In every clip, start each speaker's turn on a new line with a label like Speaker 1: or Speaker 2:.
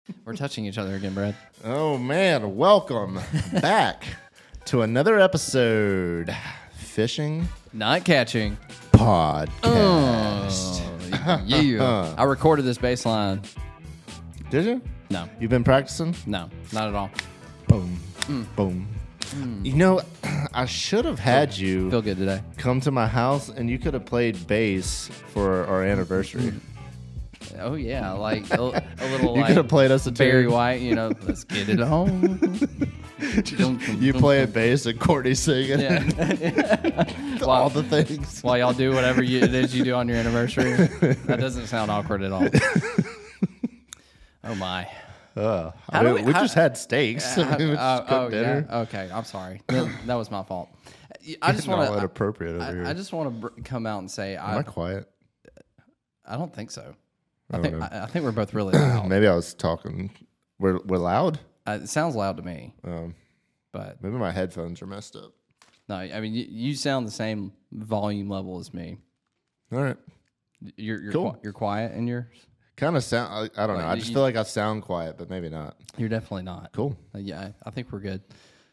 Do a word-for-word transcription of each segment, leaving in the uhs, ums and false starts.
Speaker 1: We're touching each other again, Brad.
Speaker 2: Oh, man. Welcome back to another episode. Fishing
Speaker 1: Not catching.
Speaker 2: Podcast.
Speaker 1: Oh, yeah. I recorded this bass line.
Speaker 2: Did you?
Speaker 1: No,
Speaker 2: You've been practicing?
Speaker 1: no, not at all.
Speaker 2: Boom. Boom. You know, I should have had you
Speaker 1: Feel good today.
Speaker 2: come to my house and you could have played bass for our anniversary.
Speaker 1: Oh, yeah, like a, a little
Speaker 2: You
Speaker 1: like
Speaker 2: could have played us a
Speaker 1: Barry
Speaker 2: tune.
Speaker 1: White, you know, let's get it on.
Speaker 2: You play at bass and Courtney singing.
Speaker 1: Yeah.
Speaker 2: All the things.
Speaker 1: While y'all do whatever you, it is you do on your anniversary. That doesn't sound awkward at all. Oh, my.
Speaker 2: Uh,
Speaker 1: How
Speaker 2: I
Speaker 1: do
Speaker 2: mean,
Speaker 1: we-
Speaker 2: we,
Speaker 1: how-
Speaker 2: just had steaks.
Speaker 1: Uh,
Speaker 2: we just
Speaker 1: uh,
Speaker 2: cooked
Speaker 1: oh,
Speaker 2: dinner.
Speaker 1: yeah. Okay, I'm sorry. That, that was my fault. I just
Speaker 2: Getting
Speaker 1: want
Speaker 2: all
Speaker 1: to.
Speaker 2: inappropriate over here.
Speaker 1: I, I just want to br- come out and say
Speaker 2: Am I
Speaker 1: I.
Speaker 2: quiet?
Speaker 1: I don't think so.
Speaker 2: I
Speaker 1: I
Speaker 2: don't
Speaker 1: think
Speaker 2: know.
Speaker 1: I, I think we're both really loud.
Speaker 2: Maybe I was talking. We're we're loud.
Speaker 1: Uh, it sounds loud to me,
Speaker 2: Um,
Speaker 1: but
Speaker 2: maybe my headphones are messed up.
Speaker 1: no. I mean, you, you sound the same volume level as me.
Speaker 2: All right.
Speaker 1: You're you're
Speaker 2: Cool.
Speaker 1: qui- you're quiet and you're
Speaker 2: Kind of sound. I, I don't know.
Speaker 1: Well,
Speaker 2: I just
Speaker 1: you-
Speaker 2: feel like I sound quiet, but maybe not.
Speaker 1: you're definitely not.
Speaker 2: Cool.
Speaker 1: Uh, yeah, I, I think we're good.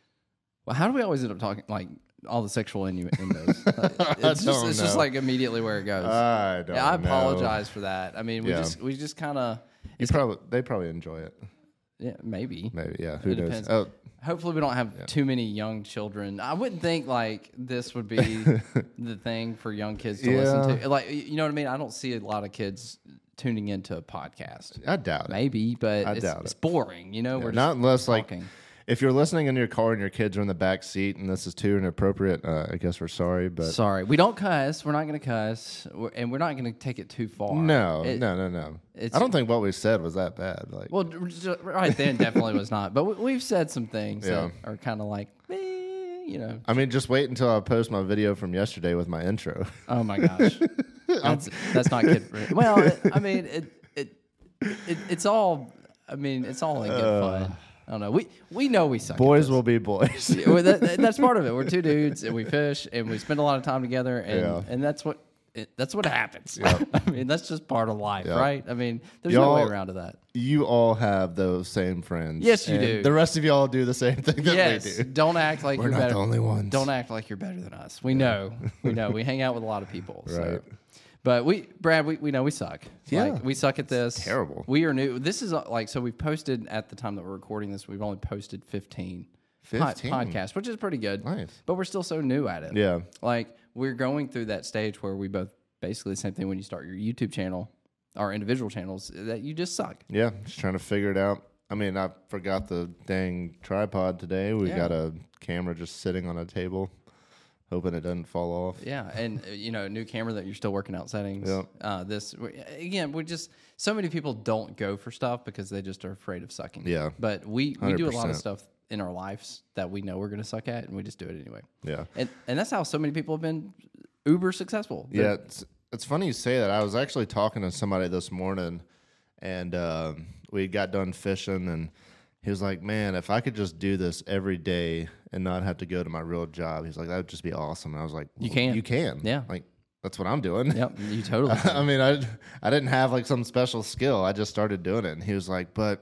Speaker 1: Well, how do we always end up talking like all the sexual innuendos? Uh, it's just
Speaker 2: don't
Speaker 1: it's just
Speaker 2: know.
Speaker 1: like immediately where it goes.
Speaker 2: I don't.
Speaker 1: yeah, I
Speaker 2: know.
Speaker 1: apologize for that. I mean, we
Speaker 2: Yeah.
Speaker 1: just we just kind of
Speaker 2: You probably they probably enjoy it.
Speaker 1: yeah maybe.
Speaker 2: Maybe. Yeah. Who
Speaker 1: It
Speaker 2: knows?
Speaker 1: depends.
Speaker 2: Oh,
Speaker 1: Hopefully, we don't have too many young children. I wouldn't think like this would be the thing for young kids to
Speaker 2: Yeah.
Speaker 1: listen to. Like, you know what I mean? I don't see a lot of kids tuning into a podcast.
Speaker 2: I doubt it.
Speaker 1: Maybe, but
Speaker 2: I
Speaker 1: it's,
Speaker 2: doubt
Speaker 1: it's
Speaker 2: it.
Speaker 1: boring. You know, we're
Speaker 2: Not
Speaker 1: just
Speaker 2: unless like
Speaker 1: talking.
Speaker 2: if you're listening in your car and your kids are in the back seat and this is too inappropriate. Uh, I guess we're sorry, but
Speaker 1: Sorry, we don't cuss. We're not going to cuss, We're- and we're not going to take it too far.
Speaker 2: no,
Speaker 1: It-
Speaker 2: no, no, no.
Speaker 1: it's-
Speaker 2: I don't think what we said was that bad. Like,
Speaker 1: Well, d- j- right then, definitely was not. But we, we've said some things
Speaker 2: Yeah.
Speaker 1: that are kind of like, eh, you know.
Speaker 2: I mean, just wait until I post my video from yesterday with my intro.
Speaker 1: Oh my gosh, that's that's not kid friendly. Well, it, I mean, it, it it it's all. I mean, it's all in good fun. I don't know. We we know we suck. at
Speaker 2: Boys
Speaker 1: this.
Speaker 2: will be boys.
Speaker 1: Yeah, well, that, that- that's part of it. We're two dudes, and we fish, and we spend a lot of time together, and
Speaker 2: Yeah.
Speaker 1: and that's what it, that's what happens.
Speaker 2: Yeah.
Speaker 1: I mean, that's just part of life,
Speaker 2: Yeah.
Speaker 1: right? I mean, there's no
Speaker 2: Y'all-
Speaker 1: way around to that.
Speaker 2: You all have those same friends.
Speaker 1: Yes, you
Speaker 2: and
Speaker 1: do.
Speaker 2: The rest of y'all do the same thing that
Speaker 1: Yes,
Speaker 2: we do.
Speaker 1: don't act like
Speaker 2: We're
Speaker 1: you're
Speaker 2: not
Speaker 1: better.
Speaker 2: the only ones.
Speaker 1: Don't act like you're better than us. We know, we know. We hang out with a lot of people, so.
Speaker 2: Right.
Speaker 1: But we, Brad, we, we know we suck.
Speaker 2: Yeah.
Speaker 1: Like, we suck at this.
Speaker 2: terrible.
Speaker 1: We are new. This is uh, like so. We've posted at the time that we're recording this. We've only posted fifteen, pod-
Speaker 2: fifteen?
Speaker 1: podcasts, which is pretty good.
Speaker 2: Nice.
Speaker 1: But we're still so new at it.
Speaker 2: Yeah.
Speaker 1: Like we're going through that stage where we both basically the same thing when you start your YouTube channel, our individual channels, that you just suck.
Speaker 2: Yeah. Just trying to figure it out. I mean, I forgot the dang tripod today. We
Speaker 1: Yeah.
Speaker 2: got a camera just sitting on a table, hoping it doesn't fall off.
Speaker 1: Yeah, and uh, you know, new camera that you're still working out settings.
Speaker 2: Yep.
Speaker 1: Uh, this we- again, we just so many people don't go for stuff because they just are afraid of sucking.
Speaker 2: Yeah.
Speaker 1: but we we do a lot of
Speaker 2: one hundred percent.
Speaker 1: stuff in our lives that we know we're going to suck at, and we just do it anyway.
Speaker 2: Yeah.
Speaker 1: And and that's how so many people have been uber successful.
Speaker 2: Yeah, it's, it's funny you say that. I was actually talking to somebody this morning, and um, we got done fishing, and he was like, "Man, if I could just do this every day and not have to go to my real job," he's like, "That would just be awesome." And I was like,
Speaker 1: You can.
Speaker 2: you can,
Speaker 1: Yeah.
Speaker 2: Like that's what I'm doing."
Speaker 1: Yep, you totally. can.
Speaker 2: I mean, I I didn't have like some special skill. I just started doing it, and he was like, "But."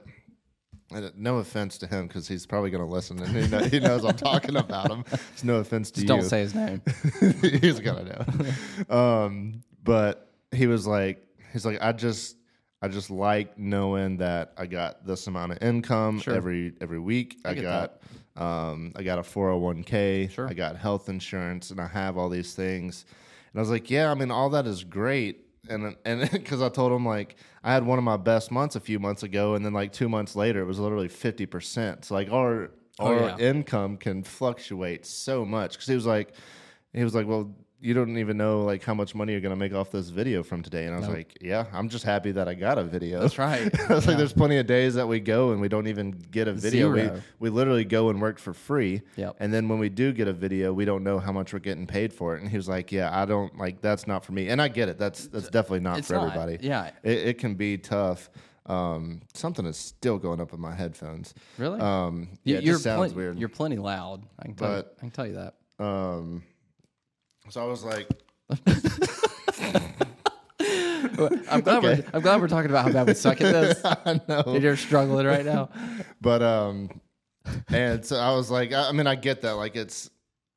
Speaker 2: And no offense to him because he's probably going to listen and he, know, he knows I'm talking about him. It's no offense to
Speaker 1: Just
Speaker 2: you.
Speaker 1: don't say his name.
Speaker 2: He's gonna know. Um, but he was like, he's like, I just, I just like knowing that I got this amount of income
Speaker 1: Sure.
Speaker 2: every every week. I,
Speaker 1: get
Speaker 2: got, um, I got a four oh one k.
Speaker 1: Sure.
Speaker 2: I got health insurance, and I have all these things. And I was like, yeah, I mean, all that is great. And and because I told him like I had one of my best months a few months ago, and then like two months later it was literally fifty percent. So like our
Speaker 1: Oh,
Speaker 2: our
Speaker 1: yeah.
Speaker 2: income can fluctuate so much. Because he was like, he was like, well, you don't even know like how much money you're gonna make off this video from today. And I was
Speaker 1: Nope.
Speaker 2: like, yeah, I'm just happy that I got a video.
Speaker 1: That's right.
Speaker 2: I was
Speaker 1: Yeah.
Speaker 2: like, there's plenty of days that we go and we don't even get a video. We
Speaker 1: Zero.
Speaker 2: we literally go and work for free.
Speaker 1: Yep.
Speaker 2: And then when we do get a video, we don't know how much we're getting paid for it. And he was like, yeah, I don't like that's not for me. And I get it. That's that's definitely not
Speaker 1: It's
Speaker 2: for
Speaker 1: not.
Speaker 2: everybody.
Speaker 1: Yeah.
Speaker 2: It, it can be tough. Um, something is still going up in my headphones.
Speaker 1: Really?
Speaker 2: Um,
Speaker 1: You-
Speaker 2: yeah, it
Speaker 1: you're
Speaker 2: just sounds
Speaker 1: plen-
Speaker 2: weird.
Speaker 1: You're plenty loud. I can tell. You,
Speaker 2: But-
Speaker 1: I can tell you that.
Speaker 2: Um, so I was like,
Speaker 1: I'm glad
Speaker 2: Okay.
Speaker 1: we're I'm glad we're talking about how bad we suck at this.
Speaker 2: I know.
Speaker 1: And you're struggling right now.
Speaker 2: But um, and so I was like, I, I mean, I get that. Like, it's,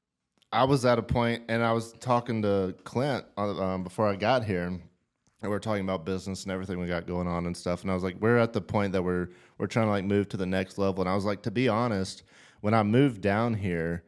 Speaker 2: I was at a point, and I was talking to Clint um, before I got here, and we were talking about business and everything we got going on and stuff. And I was like, we're at the point that we're we're trying to like move to the next level. And I was like, to be honest, when I moved down here,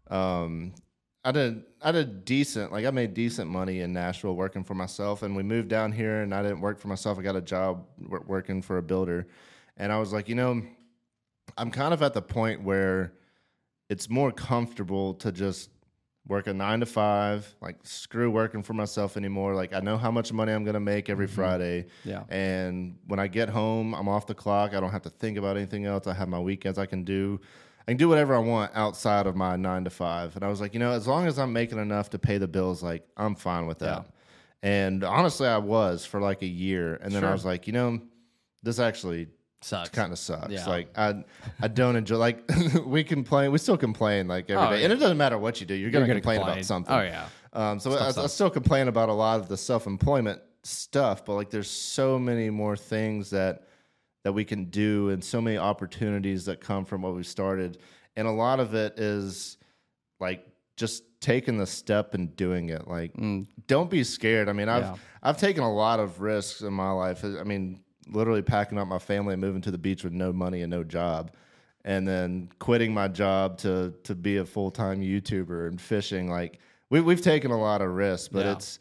Speaker 2: um, I did I did decent, like I made decent money in Nashville working for myself. And we moved down here, and I didn't work for myself. I got a job w- working for a builder, and I was like, you know, I'm kind of at the point where it's more comfortable to just work a nine to five, like screw working for myself anymore. Like I know how much money I'm going to make every
Speaker 1: Mm-hmm.
Speaker 2: Friday.
Speaker 1: Yeah.
Speaker 2: And when I get home, I'm off the clock. I don't have to think about anything else. I have my weekends. I can do, I can do whatever I want outside of my nine to five. And I was like, you know, as long as I'm making enough to pay the bills, like I'm fine with that.
Speaker 1: Yeah.
Speaker 2: And honestly, I was for like a year. And then
Speaker 1: Sure.
Speaker 2: I was like, you know, this actually
Speaker 1: Sucks.
Speaker 2: kind of sucks.
Speaker 1: Yeah.
Speaker 2: Like I, I don't enjoy. Like we complain, we still complain like every
Speaker 1: Oh,
Speaker 2: day,
Speaker 1: yeah.
Speaker 2: and it doesn't matter what you do, you're gonna,
Speaker 1: You're gonna
Speaker 2: complain,
Speaker 1: complain.
Speaker 2: about something.
Speaker 1: Oh, yeah.
Speaker 2: Um, so I, I
Speaker 1: sucks.
Speaker 2: still complain about a lot of the self-employment stuff, but like there's so many more things that that we can do, and so many opportunities that come from what we started, and a lot of it is like just taking the step and doing it. Like,
Speaker 1: Mm.
Speaker 2: don't be scared. I mean, I've
Speaker 1: Yeah.
Speaker 2: I've taken a lot of risks in my life. I mean, literally packing up my family and moving to the beach with no money and no job, and then quitting my job to to be a full time YouTuber and fishing. Like we we've taken a lot of risks, but
Speaker 1: Yeah.
Speaker 2: it's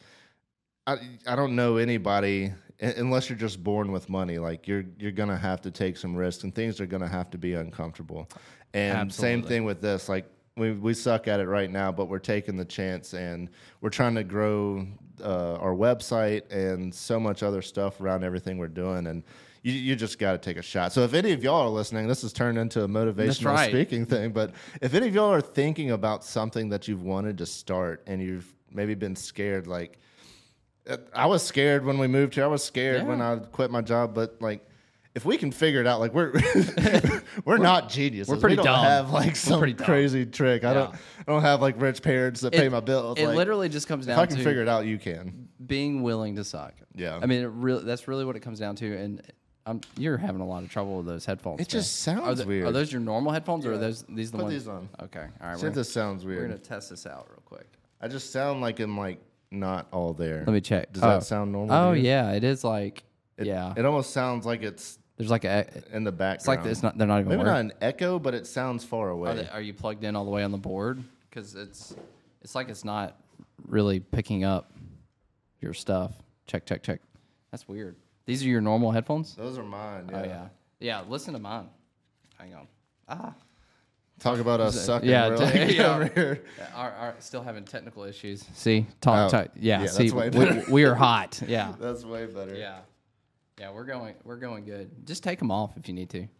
Speaker 2: I I don't know anybody un- unless you're just born with money. Like you're you're gonna have to take some risks, and things are gonna have to be uncomfortable. And same
Speaker 1: Absolutely.
Speaker 2: thing with this. Like we we suck at it right now, but we're taking the chance, and we're trying to grow uh, our website and so much other stuff around everything we're doing. And you you just got to take a shot. So if any of y'all are listening, this has turned into a motivational
Speaker 1: right.
Speaker 2: speaking thing. But if any of y'all are thinking about something that you've wanted to start and you've maybe been scared, like uh, I was scared when we moved here. I was scared
Speaker 1: Yeah.
Speaker 2: when I quit my job, but like. If we can figure it out, like we're we're not geniuses.
Speaker 1: we're pretty
Speaker 2: we don't
Speaker 1: dumb.
Speaker 2: have like some
Speaker 1: pretty dumb.
Speaker 2: crazy trick. I don't
Speaker 1: Yeah.
Speaker 2: I don't have like rich parents that pay my bills.
Speaker 1: It
Speaker 2: like,
Speaker 1: literally just comes
Speaker 2: if
Speaker 1: down
Speaker 2: I can
Speaker 1: to
Speaker 2: figure it out, you can.
Speaker 1: being willing to suck.
Speaker 2: Yeah.
Speaker 1: I mean, it really, that's really what it comes down to. And I'm, you're having a lot of trouble with those headphones.
Speaker 2: It
Speaker 1: man.
Speaker 2: just sounds
Speaker 1: are the-
Speaker 2: weird.
Speaker 1: Are those your normal headphones, or are
Speaker 2: Yeah.
Speaker 1: those these the
Speaker 2: Put
Speaker 1: ones?
Speaker 2: these on.
Speaker 1: Okay. All right.
Speaker 2: See
Speaker 1: We're,
Speaker 2: if this sounds
Speaker 1: we're
Speaker 2: weird.
Speaker 1: gonna test this out real quick.
Speaker 2: I just sound like I'm like not all there.
Speaker 1: Let me check.
Speaker 2: Does
Speaker 1: oh.
Speaker 2: that sound normal?
Speaker 1: Oh
Speaker 2: to you?
Speaker 1: yeah, it is like
Speaker 2: It,
Speaker 1: yeah.
Speaker 2: It almost sounds like it's
Speaker 1: There's like a.
Speaker 2: in the background.
Speaker 1: It's like it's not. They're not even
Speaker 2: Maybe
Speaker 1: working.
Speaker 2: not an echo, but it sounds far away.
Speaker 1: Are, they, are you plugged in all the way on the board? Because it's it's like it's not really picking up your stuff. Check, check, check. That's weird. These are your normal headphones?
Speaker 2: Those are mine. Yeah.
Speaker 1: Oh yeah, yeah. Listen to mine. Hang on. Ah,
Speaker 2: Talk about us sucking.
Speaker 1: yeah,
Speaker 2: really
Speaker 1: t- yeah.
Speaker 2: over here.
Speaker 1: Our, our, still having technical issues. See, talk,
Speaker 2: Oh,
Speaker 1: talk. Yeah,
Speaker 2: yeah,
Speaker 1: see,
Speaker 2: that's way
Speaker 1: we,
Speaker 2: better.
Speaker 1: we are hot. Yeah,
Speaker 2: That's way better.
Speaker 1: yeah, yeah. We're going, we're going good. Just take them off if you need to.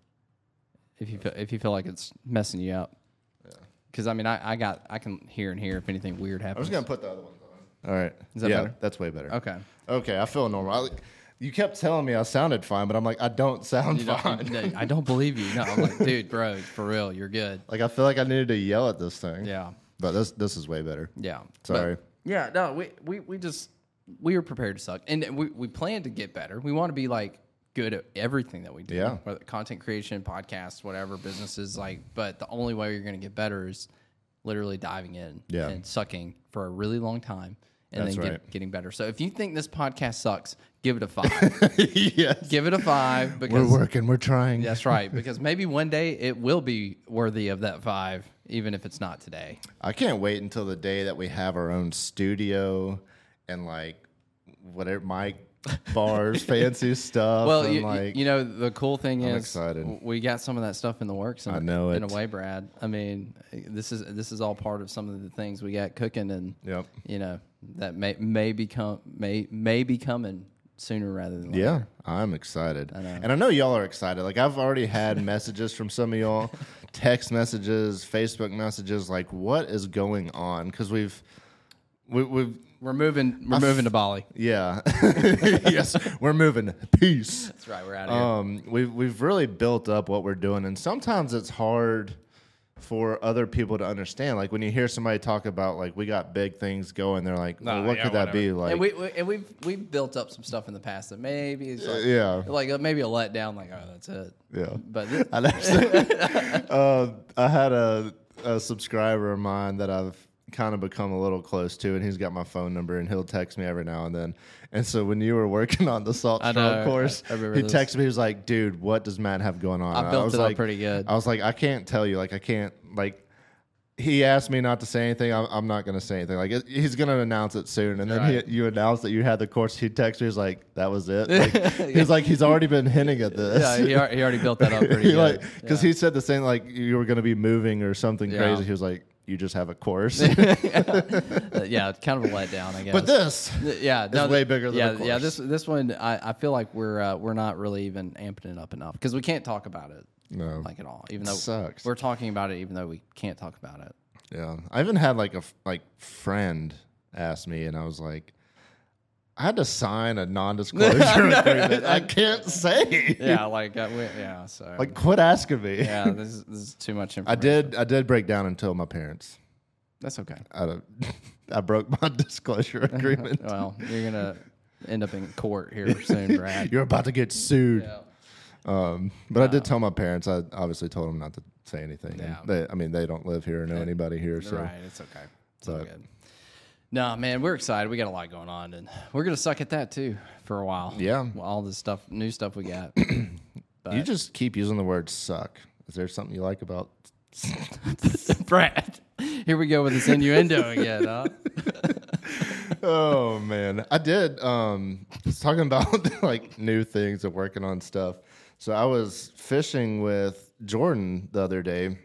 Speaker 1: If you feel, if you feel like it's messing you up. Because I mean, I, I got, I can hear and hear if anything weird
Speaker 2: I'm
Speaker 1: happens.
Speaker 2: just gonna put the other ones on. All right.
Speaker 1: Is that
Speaker 2: yeah,
Speaker 1: better?
Speaker 2: that's way better.
Speaker 1: Okay.
Speaker 2: Okay, I feel normal. I, you kept telling me I sounded fine, but I'm like, I don't sound
Speaker 1: You don't-
Speaker 2: fine.
Speaker 1: no, I don't believe you. No, I'm like, dude, bro, for real, you're good.
Speaker 2: Like I feel like I needed to yell at this thing.
Speaker 1: Yeah,
Speaker 2: But this this is way better.
Speaker 1: yeah.
Speaker 2: Sorry.
Speaker 1: But, yeah, no, we, we, we just we were prepared to suck, and we we plan to get better. We want to be like good at everything that we do.
Speaker 2: Yeah.
Speaker 1: Whether content creation, podcasts, whatever, businesses. Like, but the only way you're going to get better is literally diving in
Speaker 2: Yeah.
Speaker 1: and sucking for a really long time. And
Speaker 2: That's
Speaker 1: then get,
Speaker 2: right.
Speaker 1: getting better. So if you think this podcast sucks, give it a five.
Speaker 2: Yes.
Speaker 1: give it a five because
Speaker 2: We're working. We're trying.
Speaker 1: that's right. Because maybe one day it will be worthy of that five, even if it's not today.
Speaker 2: I can't wait until the day that we have our own studio and like whatever mic bars, fancy stuff.
Speaker 1: Well,
Speaker 2: and
Speaker 1: you,
Speaker 2: like
Speaker 1: you know, the cool thing
Speaker 2: I'm
Speaker 1: is
Speaker 2: excited.
Speaker 1: w- we got some of that stuff in the works. In,
Speaker 2: I know
Speaker 1: in
Speaker 2: it.
Speaker 1: a way, Brad. I mean, this is this is all part of some of the things we got cooking, and
Speaker 2: Yep.
Speaker 1: you know that may may become may may be coming sooner rather than later.
Speaker 2: Yeah, I'm excited.
Speaker 1: I know.
Speaker 2: And I know y'all are excited. Like I've already had messages from some of y'all, text messages, Facebook messages, like what is going on? Because we've we, we've
Speaker 1: We're moving. We're moving to Bali.
Speaker 2: yeah. Yes, we're moving. Peace.
Speaker 1: That's right. We're out of here.
Speaker 2: Um, we've we've really built up what we're doing, and sometimes it's hard for other people to understand. Like when you hear somebody talk about like we got big things going, they're like, well,
Speaker 1: Nah,
Speaker 2: what
Speaker 1: yeah,
Speaker 2: could that
Speaker 1: whatever.
Speaker 2: be like?
Speaker 1: And we, we and we've we've built up some stuff in the past that maybe is like,
Speaker 2: yeah,
Speaker 1: like uh, maybe a letdown. Like, oh, that's it.
Speaker 2: yeah.
Speaker 1: But this,
Speaker 2: I, actually, uh, I had a, a subscriber of mine that I've kind of become a little close to, and he's got my phone number, and he'll text me every now and then. And so when you were working on the salt
Speaker 1: I
Speaker 2: trail
Speaker 1: know,
Speaker 2: course,
Speaker 1: I- I remember
Speaker 2: he
Speaker 1: this.
Speaker 2: texted me. He was like, "Dude, what does Matt have going on?"
Speaker 1: I built
Speaker 2: was
Speaker 1: it up
Speaker 2: like,
Speaker 1: pretty good.
Speaker 2: I was like, "I can't tell you. Like, I can't like." He asked me not to say anything. I'm, I'm not going to say anything. Like it, he's going to announce it soon, and then
Speaker 1: Right.
Speaker 2: he, you announced that you had the course. He texted me. He's like, "That was it." Like, He's like, he's already been hinting at this.
Speaker 1: yeah, he, al- he already built that up pretty
Speaker 2: He
Speaker 1: good.
Speaker 2: like because
Speaker 1: yeah.
Speaker 2: he said the same, like you were going to be moving or something
Speaker 1: Yeah.
Speaker 2: crazy. He was like, "You just have a course."
Speaker 1: Uh, yeah, kind of a letdown, I guess.
Speaker 2: But this,
Speaker 1: yeah, no,
Speaker 2: way bigger than
Speaker 1: yeah,
Speaker 2: a
Speaker 1: yeah.
Speaker 2: course.
Speaker 1: This this one, I, I feel like we're uh, we're not really even amping it up enough because we can't talk about it
Speaker 2: no,
Speaker 1: like at all. Even though
Speaker 2: sucks.
Speaker 1: we're talking about it, even though we can't talk about it.
Speaker 2: Yeah, I even had like a f- like friend ask me, and I was like, I had to sign a non-disclosure agreement. I can't say.
Speaker 1: Yeah, like uh, we, yeah. So
Speaker 2: Like, quit asking me.
Speaker 1: yeah, this is, this is too much
Speaker 2: I
Speaker 1: information.
Speaker 2: did. I did break down and tell my parents.
Speaker 1: That's okay.
Speaker 2: I, don't- I broke my disclosure agreement.
Speaker 1: Well, you're gonna end up in court here soon, Brad.
Speaker 2: You're about to get sued.
Speaker 1: Yeah.
Speaker 2: Um, but I did tell my parents. I obviously told them not to say anything. And
Speaker 1: Yeah.
Speaker 2: They, I mean, they don't live here or know anybody here. So
Speaker 1: Right, it's okay. It's all
Speaker 2: But-
Speaker 1: good. No, man, we're excited. We got a lot going on, and we're gonna suck at that too for a while.
Speaker 2: Yeah.
Speaker 1: all this stuff, new stuff we got. But
Speaker 2: you just keep using the word "suck." Is there something you like about?
Speaker 1: Brad, here we go with this innuendo again. Huh?
Speaker 2: Oh man, I did. Um, was talking about like new things and working on stuff. So I was fishing with Jordan the other day,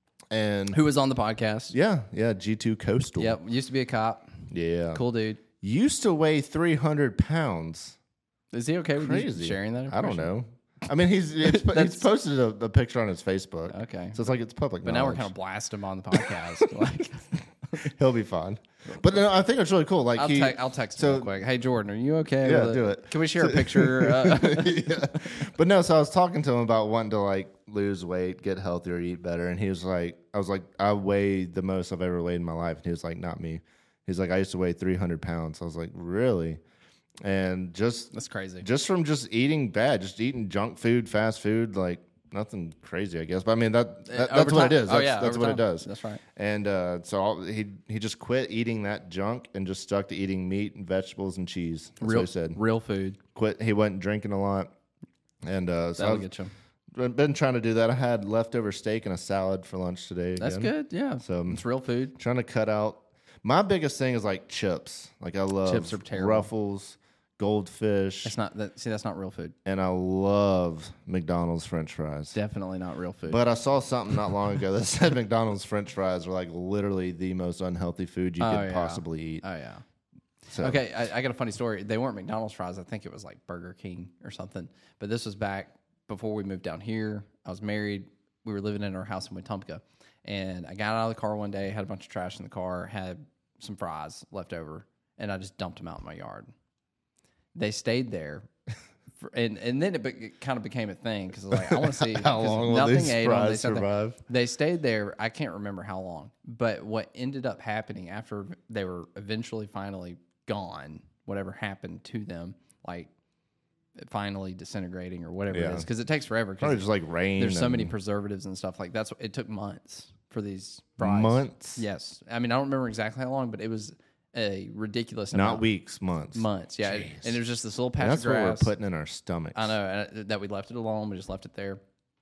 Speaker 2: and
Speaker 1: Who was on the podcast?
Speaker 2: yeah, yeah, G two Coastal.
Speaker 1: Yep, used to be a cop.
Speaker 2: Yeah.
Speaker 1: Cool dude.
Speaker 2: Used to weigh three hundred pounds.
Speaker 1: Is he okay with you
Speaker 2: Crazy.
Speaker 1: sharing that?
Speaker 2: I don't
Speaker 1: information?
Speaker 2: know. I mean, he's it's,
Speaker 1: That's-
Speaker 2: he's posted a, a picture on his Facebook.
Speaker 1: Okay.
Speaker 2: So it's like it's public
Speaker 1: But now we're
Speaker 2: knowledge.
Speaker 1: kind of blasting him on the podcast. like,
Speaker 2: He'll be fine. But no, I think it's really cool. Like
Speaker 1: I'll,
Speaker 2: he,
Speaker 1: te- I'll text
Speaker 2: so-
Speaker 1: him real quick. Hey, Jordan, are you okay?
Speaker 2: Yeah,
Speaker 1: with
Speaker 2: do it.
Speaker 1: Can we share a picture? Uh,
Speaker 2: yeah. But no, so I was talking to him about wanting to like lose weight, get healthier, eat better, and he was like, I was like, I weigh the most I've ever weighed in my life, and he was like, not me. He's like, I used to weigh three hundred pounds. I was like, really? And just
Speaker 1: That's crazy.
Speaker 2: just from just eating bad, just eating junk food, fast food, like nothing crazy, I guess. But I mean that, that that's
Speaker 1: Over
Speaker 2: what
Speaker 1: time.
Speaker 2: it is.
Speaker 1: Oh,
Speaker 2: That's,
Speaker 1: yeah,
Speaker 2: that's
Speaker 1: over
Speaker 2: what
Speaker 1: time.
Speaker 2: it does.
Speaker 1: That's right.
Speaker 2: And uh, so I'll, he he just quit eating that junk and just stuck to eating meat and vegetables and cheese. That's
Speaker 1: Real,
Speaker 2: what he said.
Speaker 1: real food.
Speaker 2: Quit. He wasn't drinking a lot, and uh, so
Speaker 1: That'll
Speaker 2: I've
Speaker 1: get you.
Speaker 2: been trying to do that. I had leftover steak and a salad for lunch today.
Speaker 1: That's
Speaker 2: again.
Speaker 1: good. Yeah.
Speaker 2: So
Speaker 1: It's real food.
Speaker 2: trying to cut out. My biggest thing is like chips. Like I love
Speaker 1: Chips are terrible.
Speaker 2: Ruffles, Goldfish,
Speaker 1: That's not that. See, that's not real food.
Speaker 2: and I love McDonald's French fries.
Speaker 1: Definitely not real food.
Speaker 2: But I saw something not long ago that said McDonald's French fries were like literally the most unhealthy food you
Speaker 1: Oh,
Speaker 2: could
Speaker 1: yeah.
Speaker 2: possibly eat.
Speaker 1: oh yeah.
Speaker 2: So,
Speaker 1: Okay, I, I got a funny story. They weren't McDonald's fries. I think it was like Burger King or something. But this was back before we moved down here. I was married. We were living in our house in Wetumpka. And I got out of the car one day, had a bunch of trash in the car, had some fries left over, and I just dumped them out in my yard. They stayed there. For, and, and then it, be, it kind of became a thing because like, I want to see
Speaker 2: How
Speaker 1: 'cause
Speaker 2: long will
Speaker 1: nothing
Speaker 2: these
Speaker 1: ate 'em. They
Speaker 2: fries
Speaker 1: sat there.
Speaker 2: survive?
Speaker 1: They stayed there. I can't remember how long, but what ended up happening after they were eventually finally gone, whatever happened to them, like finally disintegrating or whatever
Speaker 2: Yeah.
Speaker 1: it is, because it takes forever. 'cause
Speaker 2: Probably just like rain.
Speaker 1: there's so many
Speaker 2: and
Speaker 1: preservatives and stuff like that's. It took months for these fries.
Speaker 2: months.
Speaker 1: Yes, I mean I don't remember exactly how long, but it was a ridiculous
Speaker 2: Not
Speaker 1: amount.
Speaker 2: weeks, months.
Speaker 1: Months, yeah,
Speaker 2: Jeez.
Speaker 1: and it was just this little patch
Speaker 2: And that's
Speaker 1: of
Speaker 2: what we're
Speaker 1: grass.
Speaker 2: putting in our stomachs.
Speaker 1: I know and, uh, that we left it alone. We just left it there.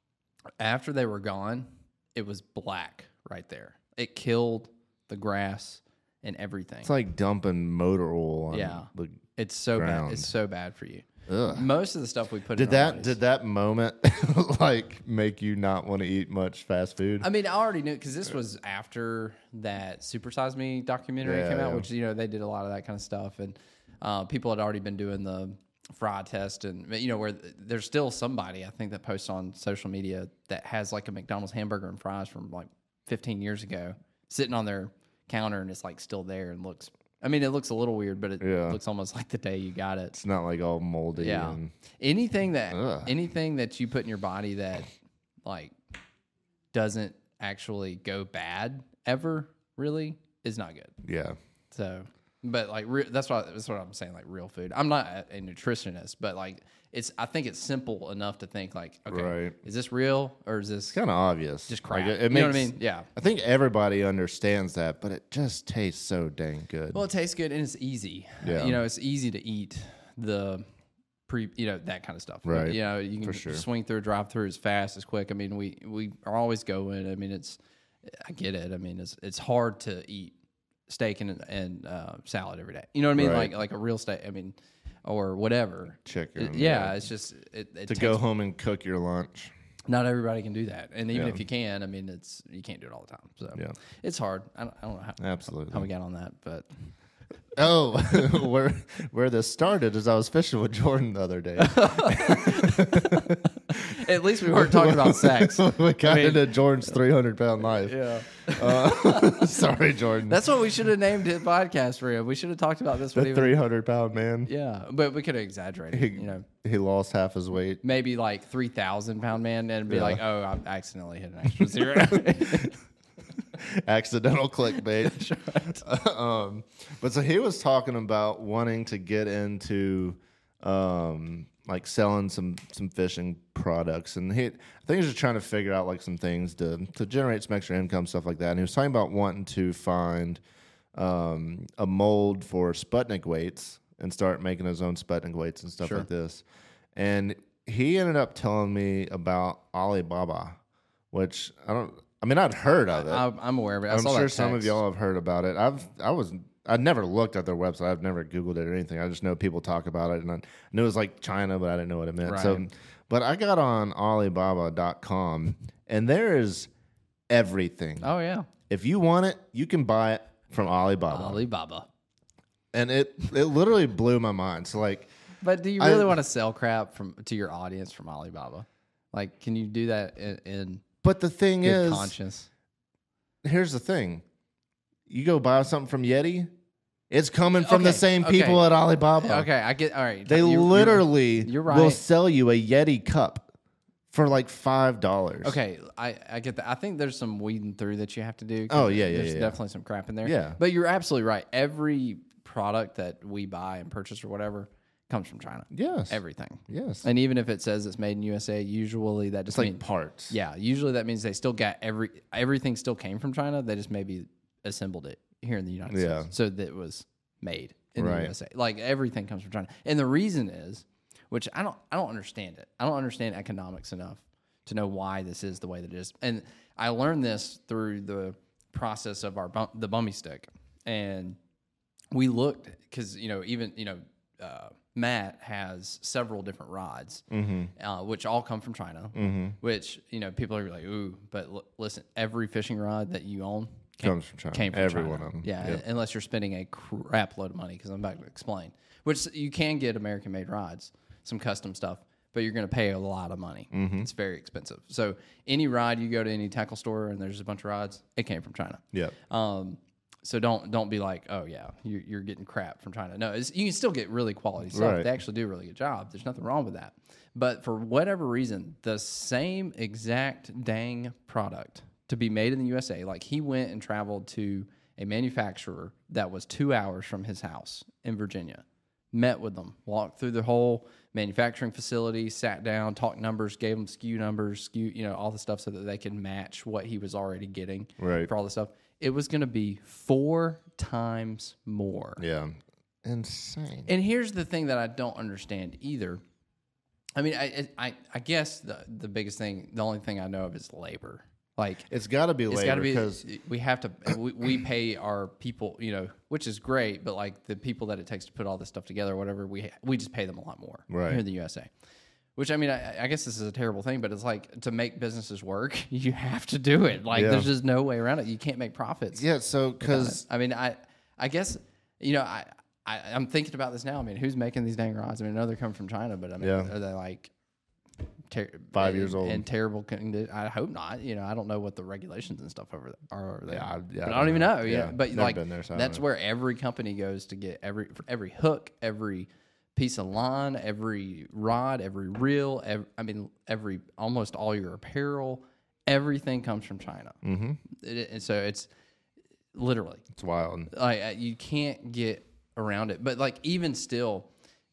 Speaker 1: After they were gone, it was black right there. It killed the grass and everything.
Speaker 2: It's like dumping motor oil on
Speaker 1: Yeah.
Speaker 2: the.
Speaker 1: It's so
Speaker 2: ground.
Speaker 1: bad. It's so bad for you.
Speaker 2: Ugh.
Speaker 1: Most of the stuff we put
Speaker 2: Did
Speaker 1: in our
Speaker 2: that
Speaker 1: bodies-
Speaker 2: did that moment like make you not want to eat much fast food?
Speaker 1: I mean, I already knew because this was after that Super Size Me documentary
Speaker 2: Yeah,
Speaker 1: came out,
Speaker 2: yeah.
Speaker 1: which you know they did a lot of that kind of stuff, and uh, people had already been doing the fry test, and you know where th- there's still somebody I think that posts on social media that has like a McDonald's hamburger and fries from like fifteen years ago sitting on their counter, and it's like still there and looks. I mean, it looks a little weird, but it
Speaker 2: Yeah.
Speaker 1: looks almost like the day you got it.
Speaker 2: It's not like all moldy.
Speaker 1: Yeah.
Speaker 2: And,
Speaker 1: Anything that
Speaker 2: Ugh.
Speaker 1: anything that you put in your body that like doesn't actually go bad ever, really, is not good.
Speaker 2: Yeah.
Speaker 1: So, but like re- that's what that's what I'm saying. Like real food. I'm not a, a nutritionist, but like it's. I think it's simple enough to think like, okay,
Speaker 2: Right.
Speaker 1: is this real or is this
Speaker 2: It's kind of obvious.
Speaker 1: just crap?
Speaker 2: Like, it, it
Speaker 1: you
Speaker 2: makes,
Speaker 1: know what I mean? Yeah.
Speaker 2: I think everybody understands that, but it just tastes so dang good.
Speaker 1: Well, it tastes good and it's easy.
Speaker 2: Yeah.
Speaker 1: You know, it's easy to eat the pre, you know, that kind of stuff.
Speaker 2: Right.
Speaker 1: You know, you can
Speaker 2: For sure.
Speaker 1: swing through a drive through as fast as quick. I mean, we we are always going. I mean, it's I get it. I mean, it's it's hard to eat steak and and uh, salad every day. You know what I mean?
Speaker 2: Right.
Speaker 1: Like like a real steak. I mean, or whatever.
Speaker 2: Chicken.
Speaker 1: It- yeah, it's just it, it
Speaker 2: To
Speaker 1: takes,
Speaker 2: go home and cook your lunch.
Speaker 1: Not everybody can do that, and even
Speaker 2: Yeah.
Speaker 1: if you can, I mean, it's you can't do it all the time. So
Speaker 2: Yeah.
Speaker 1: it's hard. I don't, I don't know how,
Speaker 2: Absolutely.
Speaker 1: how we got on that, but
Speaker 2: Oh, where where this started is I was fishing with Jordan the other day.
Speaker 1: at least we weren't talking about sex.
Speaker 2: we got
Speaker 1: I mean-
Speaker 2: into Jordan's three hundred pound life.
Speaker 1: Yeah.
Speaker 2: Uh, sorry, Jordan.
Speaker 1: That's what we should have named his podcast for him. We should have talked about this one.
Speaker 2: the
Speaker 1: even-
Speaker 2: three hundred pound man.
Speaker 1: Yeah, but we could have exaggerated.
Speaker 2: He,
Speaker 1: You know,
Speaker 2: he lost half his weight.
Speaker 1: maybe like three thousand pound man, and it'd be
Speaker 2: Yeah.
Speaker 1: like, oh, I accidentally hit an extra zero.
Speaker 2: Accidental clickbait.
Speaker 1: That's right.
Speaker 2: um, but so he was talking about wanting to get into um, like selling some some fishing products, and he I think he's just trying to figure out like some things to to generate some extra income, stuff like that. And he was talking about wanting to find um, a mold for Sputnik weights and start making his own Sputnik weights and stuff
Speaker 1: Sure.
Speaker 2: like this. And he ended up telling me about Alibaba, which I don't. I mean, I'd heard of it.
Speaker 1: I, I'm aware of it. I
Speaker 2: I'm
Speaker 1: saw
Speaker 2: sure
Speaker 1: that
Speaker 2: some of
Speaker 1: text.
Speaker 2: y'all have heard about it. I've I was I'd never looked at their website. I've never Googled it or anything. I just know people talk about it, and I knew it was like China, but I didn't know what it meant. So,
Speaker 1: Right.
Speaker 2: but I got on Alibaba dot com, and there is everything.
Speaker 1: Oh yeah,
Speaker 2: If you want it, you can buy it from Alibaba,
Speaker 1: Alibaba.
Speaker 2: and it it literally blew my mind. So like,
Speaker 1: But do you
Speaker 2: I-
Speaker 1: really want to sell crap from to your audience from Alibaba? Like, can you do that in, in
Speaker 2: but the thing
Speaker 1: good
Speaker 2: is,
Speaker 1: conscience?
Speaker 2: here's the thing: you go buy something from Yeti, it's coming from the
Speaker 1: Okay,
Speaker 2: same people
Speaker 1: okay.
Speaker 2: at Alibaba.
Speaker 1: Okay, I get. All right,
Speaker 2: They
Speaker 1: You're- you're-
Speaker 2: literally
Speaker 1: you're
Speaker 2: will
Speaker 1: right.
Speaker 2: sell you a Yeti cup for like five dollars.
Speaker 1: Okay, I, I get that. I think there's some weeding through that you have to do. 'cause
Speaker 2: Oh, yeah, yeah,
Speaker 1: There's
Speaker 2: yeah.
Speaker 1: definitely some crap in there.
Speaker 2: Yeah.
Speaker 1: But you're absolutely right. Every product that we buy and purchase or whatever comes from China.
Speaker 2: Yes.
Speaker 1: Everything.
Speaker 2: yes.
Speaker 1: And even if it says it's made in U S A, usually that just
Speaker 2: It's like
Speaker 1: means,
Speaker 2: parts.
Speaker 1: yeah, usually that means they still got every everything still came from China. They just maybe assembled it here in the United
Speaker 2: Yeah.
Speaker 1: States, so that it was made in
Speaker 2: Right.
Speaker 1: the U S A. Like everything comes from China, and the reason is, which I don't, I don't understand it. I don't understand economics enough to know why this is the way that it is. And I learned this through the process of our bum, the bummy stick, and we looked because you know even you know. Uh, Matt has several different rods,
Speaker 2: Mm-hmm.
Speaker 1: uh, which all come from China.
Speaker 2: Mm-hmm.
Speaker 1: Which you know people are like, ooh, but l- listen, every fishing rod that you own came,
Speaker 2: Comes from China.
Speaker 1: came from
Speaker 2: Every
Speaker 1: China.
Speaker 2: one of them.
Speaker 1: Yeah,
Speaker 2: Yep.
Speaker 1: unless you're spending a crap load of money, because I'm about to explain. Which you can get American-made rods, some custom stuff, but you're going to pay a lot of money.
Speaker 2: Mm-hmm.
Speaker 1: It's very expensive. So any rod you go to any tackle store and there's a bunch of rods, it came from China.
Speaker 2: Yep.
Speaker 1: Um, so don't don't be like, oh yeah, you're, you're getting crap from China. No, it's, you can still get really quality stuff.
Speaker 2: Right.
Speaker 1: They actually do a really good job. There's nothing wrong with that. But for whatever reason, the same exact dang product to be made in the U S A, like he went and traveled to a manufacturer that was two hours from his house in Virginia, met with them, walked through the whole manufacturing facility, sat down, talked numbers, gave them S K U numbers, S K U, you know, all the stuff so that they could match what he was already getting
Speaker 2: Right.
Speaker 1: for all the stuff. It was going to be four times more.
Speaker 2: Yeah. Insane.
Speaker 1: And here's the thing that I don't understand either. I mean, I I, I guess the the biggest thing, the only thing I know of is labor. Like
Speaker 2: It's got to be
Speaker 1: it's
Speaker 2: labor
Speaker 1: got to be
Speaker 2: because
Speaker 1: we have to we, we pay our people, you know, which is great, but like the people that it takes to put all this stuff together, or whatever, we we just pay them a lot more
Speaker 2: Right.
Speaker 1: here in the U S A. Which I mean, I, I guess this is a terrible thing, but it's like to make businesses work, you have to do it. Like
Speaker 2: Yeah.
Speaker 1: there's just no way around it. You can't make profits.
Speaker 2: yeah. So
Speaker 1: without
Speaker 2: because
Speaker 1: it. I mean, I I guess you know I, I I'm thinking about this now. I mean, who's making these dang rods? I mean, I know they're coming from China, but I mean,
Speaker 2: Yeah.
Speaker 1: are they like ter-
Speaker 2: Five
Speaker 1: in-
Speaker 2: years old.
Speaker 1: in terrible condition? I hope not. You know, I don't know what the regulations and stuff over there are over there.
Speaker 2: Yeah, I- yeah,
Speaker 1: but
Speaker 2: I
Speaker 1: I don't
Speaker 2: don't
Speaker 1: even
Speaker 2: know.
Speaker 1: know. Yeah,
Speaker 2: Yeah,
Speaker 1: but
Speaker 2: never
Speaker 1: like
Speaker 2: been there, so I don't
Speaker 1: that's
Speaker 2: know.
Speaker 1: where every company goes to get every for every hook, every piece of line, every rod, every reel. Every, I mean, every almost all your apparel. Everything comes from China.
Speaker 2: Mm-hmm.
Speaker 1: It, and so it's literally
Speaker 2: It's wild.
Speaker 1: like you can't get around it. But like even still,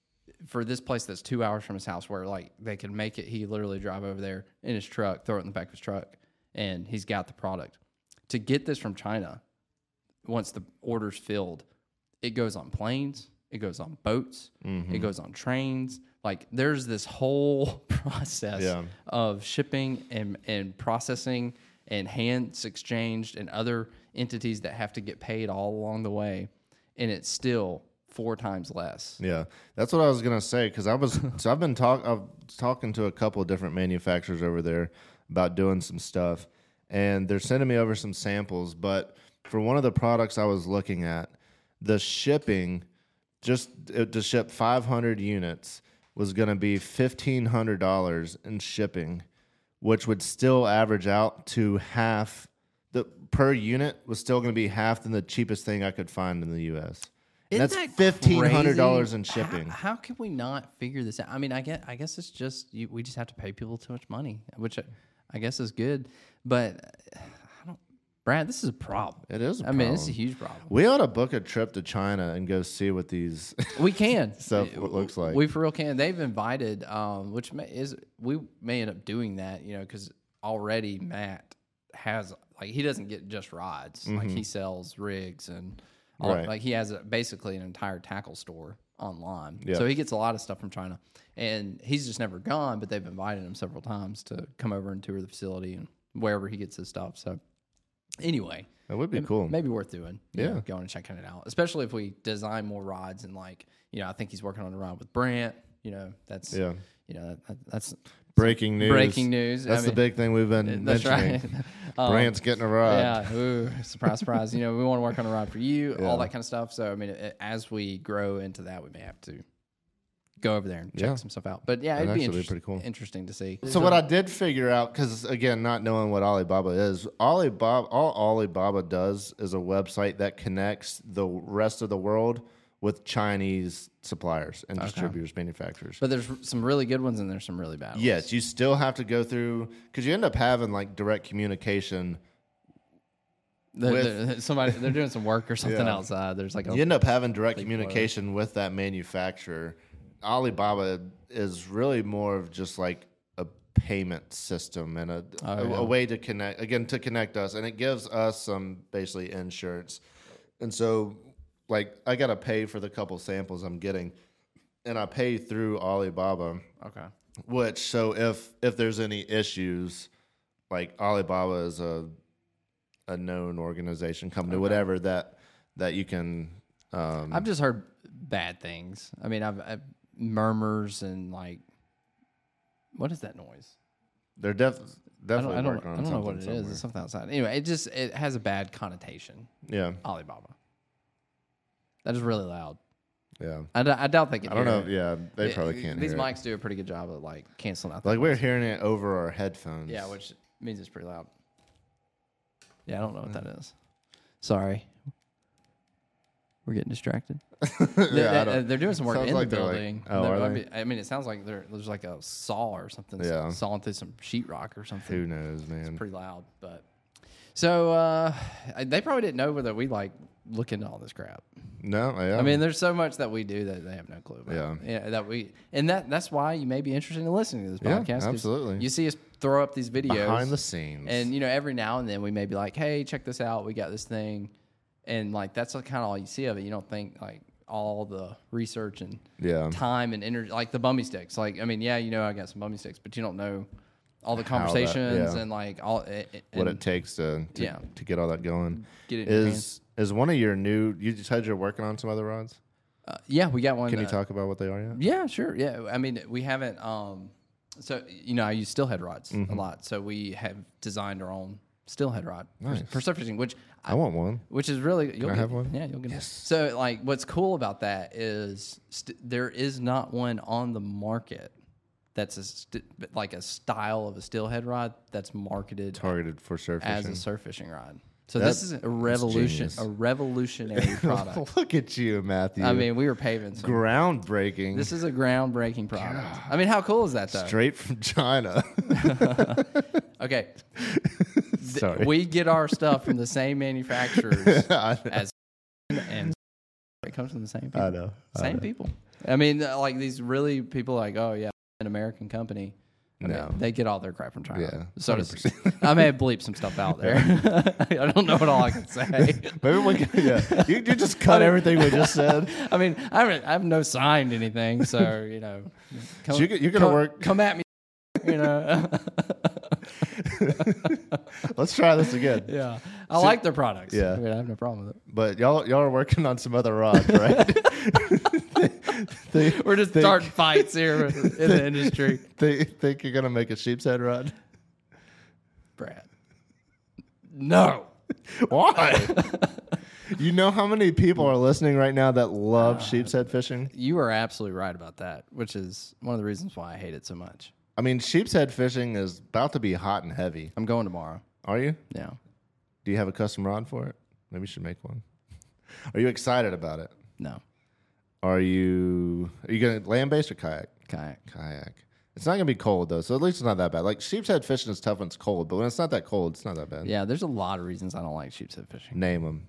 Speaker 1: for this place that's two hours from his house, where like they can make it, he literally drive over there in his truck, throw it in the back of his truck, and he's got the product. To get this from China, once the order's filled, it goes on planes, it goes on boats,
Speaker 2: Mm-hmm.
Speaker 1: it goes on trains. Like there's this whole process
Speaker 2: Yeah.
Speaker 1: of shipping and, and processing and hands exchanged and other entities that have to get paid all along the way. And it's still four times less.
Speaker 2: Yeah, that's what I was gonna say because I was so I've been talk I've talking to a couple of different manufacturers over there about doing some stuff, and they're sending me over some samples. But for one of the products I was looking at, the shipping just uh, to ship five hundred units was going to be fifteen hundred dollars in shipping, which would still average out to half the per unit was still going to be half than the cheapest thing I could find in the U S. And
Speaker 1: Isn't
Speaker 2: that's
Speaker 1: that
Speaker 2: fifteen hundred dollars
Speaker 1: crazy?
Speaker 2: in shipping.
Speaker 1: How, how can we not figure this out? I mean, I guess, I guess it's just you, we just have to pay people too much money, which I, I guess is good. But I don't, Brad, this is a problem.
Speaker 2: It is a
Speaker 1: I mean, it's a
Speaker 2: problem.
Speaker 1: huge problem.
Speaker 2: We ought to book a trip to China and go see what these
Speaker 1: We can
Speaker 2: stuff looks like.
Speaker 1: We for real can. They've invited, um, which may, is we may end up doing that, you know, because already Matt has like he doesn't get just rods, like he sells rigs and all,
Speaker 2: Mm-hmm. Right.
Speaker 1: like he has a, basically an entire tackle store online.
Speaker 2: Yeah.
Speaker 1: So he gets a lot of stuff from China, and he's just never gone. But they've invited him several times to come over and tour the facility and wherever he gets his stuff. So anyway.
Speaker 2: That would be
Speaker 1: It-
Speaker 2: cool.
Speaker 1: Maybe worth doing. you
Speaker 2: Yeah.
Speaker 1: know, going and checking it out. Especially if we design more rods and like, you know, I think he's working on a rod with Brant. You know, that's
Speaker 2: Yeah.
Speaker 1: you know, that, that's
Speaker 2: Breaking news.
Speaker 1: breaking news.
Speaker 2: That's
Speaker 1: I
Speaker 2: the
Speaker 1: mean,
Speaker 2: big thing we've been
Speaker 1: that's
Speaker 2: mentioning.
Speaker 1: right. Um,
Speaker 2: Brant's getting a rod.
Speaker 1: Yeah. Ooh, surprise, surprise. You know, we want to work on a rod for you,
Speaker 2: Yeah.
Speaker 1: all that kind of stuff. So I mean, it, as we grow into that, we may have to go over there and check
Speaker 2: Yeah.
Speaker 1: some stuff out. But yeah,
Speaker 2: That'd
Speaker 1: it'd be,
Speaker 2: actually be
Speaker 1: interest-
Speaker 2: pretty cool.
Speaker 1: interesting to see.
Speaker 2: So what I did figure out, because again, not knowing what Alibaba is, Alibaba, all Alibaba does is a website that connects the rest of the world with Chinese suppliers and distributors, manufacturers.
Speaker 1: But there's some really good ones and there's some really bad ones.
Speaker 2: Yes, you still have to go through because you end up having like direct communication.
Speaker 1: They're,
Speaker 2: with-
Speaker 1: they're, somebody they're doing some work or something
Speaker 2: Yeah.
Speaker 1: outside. There's like a
Speaker 2: You end up having direct
Speaker 1: Big
Speaker 2: communication with that manufacturer. Alibaba is really more of just like a payment system and a,
Speaker 1: Oh,
Speaker 2: a,
Speaker 1: yeah.
Speaker 2: a way to connect again to connect us, and it gives us some basically insurance. And so, like, I got to pay for the couple samples I'm getting, and I pay through Alibaba.
Speaker 1: okay.
Speaker 2: Which so if if there's any issues, like Alibaba is a a known organization, company,
Speaker 1: Okay.
Speaker 2: whatever that that you can. Um,
Speaker 1: I've just heard bad things. I mean, I've, I've murmurs and like, what is that noise?
Speaker 2: they're def-
Speaker 1: I don't,
Speaker 2: definitely
Speaker 1: I don't,
Speaker 2: working on
Speaker 1: I don't know
Speaker 2: something
Speaker 1: what it is.
Speaker 2: somewhere.
Speaker 1: It's something outside. Anyway, it just it has a bad connotation.
Speaker 2: Yeah,
Speaker 1: Alibaba. That is really loud.
Speaker 2: yeah.
Speaker 1: I, d- I doubt they can.
Speaker 2: I don't
Speaker 1: hear
Speaker 2: know.
Speaker 1: it.
Speaker 2: Yeah, they
Speaker 1: It-
Speaker 2: probably can't.
Speaker 1: These
Speaker 2: hear it.
Speaker 1: mics do a pretty good job of like canceling out. the
Speaker 2: like we're
Speaker 1: noise.
Speaker 2: hearing it over our headphones.
Speaker 1: Yeah, which means it's pretty loud. Yeah, I don't know what that is. Sorry. We're getting distracted.
Speaker 2: yeah,
Speaker 1: They,
Speaker 2: I
Speaker 1: they,
Speaker 2: don't-
Speaker 1: they're doing some work
Speaker 2: sounds
Speaker 1: in
Speaker 2: like
Speaker 1: the
Speaker 2: they're like-
Speaker 1: building.
Speaker 2: oh,
Speaker 1: There
Speaker 2: are
Speaker 1: might
Speaker 2: they?
Speaker 1: be- I mean, it sounds like there, there's like a saw or something
Speaker 2: Yeah.
Speaker 1: sawing through some sheetrock or something.
Speaker 2: who knows, man?
Speaker 1: Pretty loud, but so uh, I- they probably didn't know whether we like look into all this crap.
Speaker 2: No, yeah.
Speaker 1: I mean, there's so much that we do that they have no clue about.
Speaker 2: Yeah.
Speaker 1: that we and that that's why you may be interested in listening to this
Speaker 2: Yeah,
Speaker 1: podcast. 'cause
Speaker 2: absolutely.
Speaker 1: You see us throw up these videos
Speaker 2: behind the scenes,
Speaker 1: and you know, every now and then we may be like, "Hey, check this out. We got this thing," and like that's kind of all you see of it. You don't think like all the research and
Speaker 2: yeah,
Speaker 1: time and energy, like the bummy sticks. Like, I mean, yeah, you know, I got some bummy sticks, but you don't know all the
Speaker 2: How that-
Speaker 1: conversations
Speaker 2: yeah.
Speaker 1: and like all it, it-
Speaker 2: what
Speaker 1: and
Speaker 2: it takes to to,
Speaker 1: Yeah.
Speaker 2: to get all that going.
Speaker 1: get it. In your hands.
Speaker 2: Is is one of your new? You said you're working on some other rods.
Speaker 1: Uh, yeah, we got one.
Speaker 2: Can you
Speaker 1: uh,
Speaker 2: talk about what they are yet?
Speaker 1: Yeah, sure. Yeah, I mean, we haven't. Um, so you know, I use stillhead rods
Speaker 2: Mm-hmm.
Speaker 1: a lot. So we have designed our own stillhead rod
Speaker 2: Nice.
Speaker 1: for, for surf fishing, which
Speaker 2: I want one.
Speaker 1: which is really. You'll
Speaker 2: I
Speaker 1: get,
Speaker 2: have one?
Speaker 1: Yeah, you'll get
Speaker 2: Yes.
Speaker 1: one. So like, what's cool about that is st- there is not one on the market that's a st- like a style of a stillhead rod that's marketed
Speaker 2: Targeted for surf
Speaker 1: as
Speaker 2: fishing.
Speaker 1: a surf fishing rod. So
Speaker 2: That-
Speaker 1: this is a revolution,
Speaker 2: genius.
Speaker 1: a revolutionary product.
Speaker 2: Look at you, Matthew.
Speaker 1: I mean, we were paving some.
Speaker 2: groundbreaking.
Speaker 1: This is a groundbreaking product. I mean, how cool is that, though?
Speaker 2: Straight from China.
Speaker 1: Okay. Th-
Speaker 2: Sorry.
Speaker 1: We get our stuff from the same manufacturers
Speaker 2: I know.
Speaker 1: as and it comes from the same people.
Speaker 2: I know. I
Speaker 1: Same
Speaker 2: know.
Speaker 1: people. I mean, uh, like these really people like, oh, yeah, an American company. I mean,
Speaker 2: No.
Speaker 1: they get all their crap from China.
Speaker 2: Yeah,
Speaker 1: So does,
Speaker 2: one hundred percent.
Speaker 1: I may have bleeped some stuff out there. I don't know what all I can say.
Speaker 2: Maybe we can, yeah. You, you just cut everything we just said.
Speaker 1: I mean, I haven't, I have no signed anything, so you know, come,
Speaker 2: So you, you're gonna
Speaker 1: come,
Speaker 2: work.
Speaker 1: Come at me, you know.
Speaker 2: Let's try this again.
Speaker 1: Yeah, I like their products.
Speaker 2: Yeah.
Speaker 1: I mean, I have no problem with it.
Speaker 2: But y'all, y'all are working on some other rods, right? they,
Speaker 1: We're just
Speaker 2: think,
Speaker 1: starting fights here in the industry,
Speaker 2: They think you're gonna make a sheep's head rod?
Speaker 1: Brad. No.
Speaker 2: Why? You know how many people are listening right now that love sheep's head fishing?
Speaker 1: You are absolutely right about that, which is one of the reasons why I hate it so much.
Speaker 2: I mean, sheep's head fishing is about to be hot and heavy.
Speaker 1: I'm going tomorrow.
Speaker 2: Are you?
Speaker 1: Yeah.
Speaker 2: Do you have a custom rod for it? Maybe you should make one. Are you excited about it?
Speaker 1: No.
Speaker 2: Are you are you gonna land based or kayak?
Speaker 1: Kayak.
Speaker 2: Kayak. It's not gonna be cold though, so at least it's not that bad. Like sheep's head fishing is tough when it's cold, but when it's not that cold, it's not that bad.
Speaker 1: Yeah, there's a lot of reasons I don't like sheep's head fishing.
Speaker 2: Name them.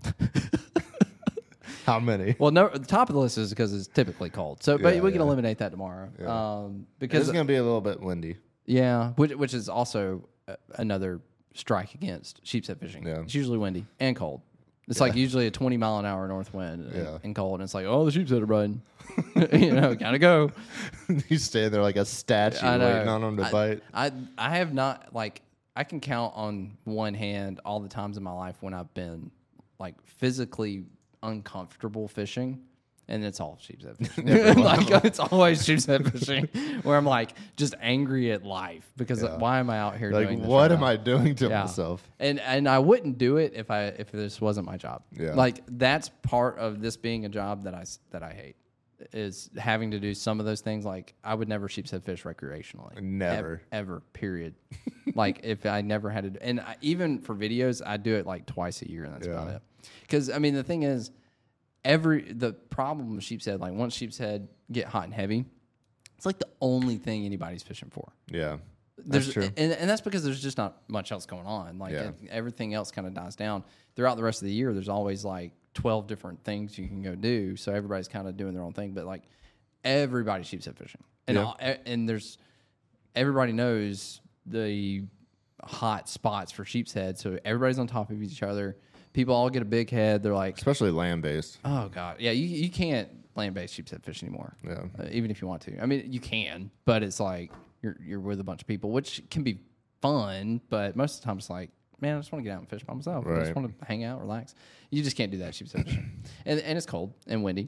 Speaker 2: How many?
Speaker 1: Well, no, the top of the list is because it's typically cold. So, but
Speaker 2: Yeah,
Speaker 1: we can
Speaker 2: yeah.
Speaker 1: eliminate that tomorrow. Um, because
Speaker 2: It's gonna be a little bit windy.
Speaker 1: yeah, which which is also uh, another strike against sheep's head fishing.
Speaker 2: Yeah.
Speaker 1: It's usually windy and cold. It's like usually a twenty mile an hour north wind and,
Speaker 2: Yeah.
Speaker 1: and cold. And it's like, oh, the sheep's head are riding. you know, gotta go.
Speaker 2: You stand there like a statue
Speaker 1: I know.
Speaker 2: waiting on them to
Speaker 1: I,
Speaker 2: bite.
Speaker 1: I I have not like I can count on one hand all the times in my life when I've been like physically uncomfortable fishing, and it's all sheep's head fishing. Like it's always sheep's head fishing, where I'm like just angry at life because
Speaker 2: Yeah.
Speaker 1: why am I out here
Speaker 2: Like,
Speaker 1: doing this?
Speaker 2: what
Speaker 1: right
Speaker 2: am
Speaker 1: now?
Speaker 2: I doing to
Speaker 1: Yeah.
Speaker 2: myself?
Speaker 1: And and I wouldn't do it if I if this wasn't my job.
Speaker 2: Yeah.
Speaker 1: Like that's part of this being a job that I s- that I hate is having to do some of those things. Like I would never sheep's head fish recreationally.
Speaker 2: Never.
Speaker 1: ever. ever period. Like if I never had to, do, and I, even for videos, I do it like twice a year, and that's about
Speaker 2: Yeah.
Speaker 1: it. Because I mean, the thing is, every the problem with sheep's head, like once sheep's head get hot and heavy, it's like the only thing anybody's fishing for.
Speaker 2: Yeah.
Speaker 1: There's,
Speaker 2: That's true.
Speaker 1: And, and that's because there's just not much else going on. Like
Speaker 2: Yeah.
Speaker 1: it- everything else kind of dies down throughout the rest of the year. There's always like twelve different things you can go do. So everybody's kind of doing their own thing. But like everybody's sheep's head fishing, and
Speaker 2: Yeah.
Speaker 1: all, e- and there's everybody knows the hot spots for sheep's head. So everybody's on top of each other. People all get a big head. They're like,
Speaker 2: Especially land based.
Speaker 1: oh god, yeah, you you can't land based sheep's head fish anymore.
Speaker 2: Yeah.
Speaker 1: Uh, even if you want to. I mean, you can, but it's like you're you're with a bunch of people, which can be fun, but most of the time it's like, man, I just want to get out and fish by myself. I just
Speaker 2: Right.
Speaker 1: want to hang out, relax. You just can't do that sheep's head fishing, and and it's cold and windy.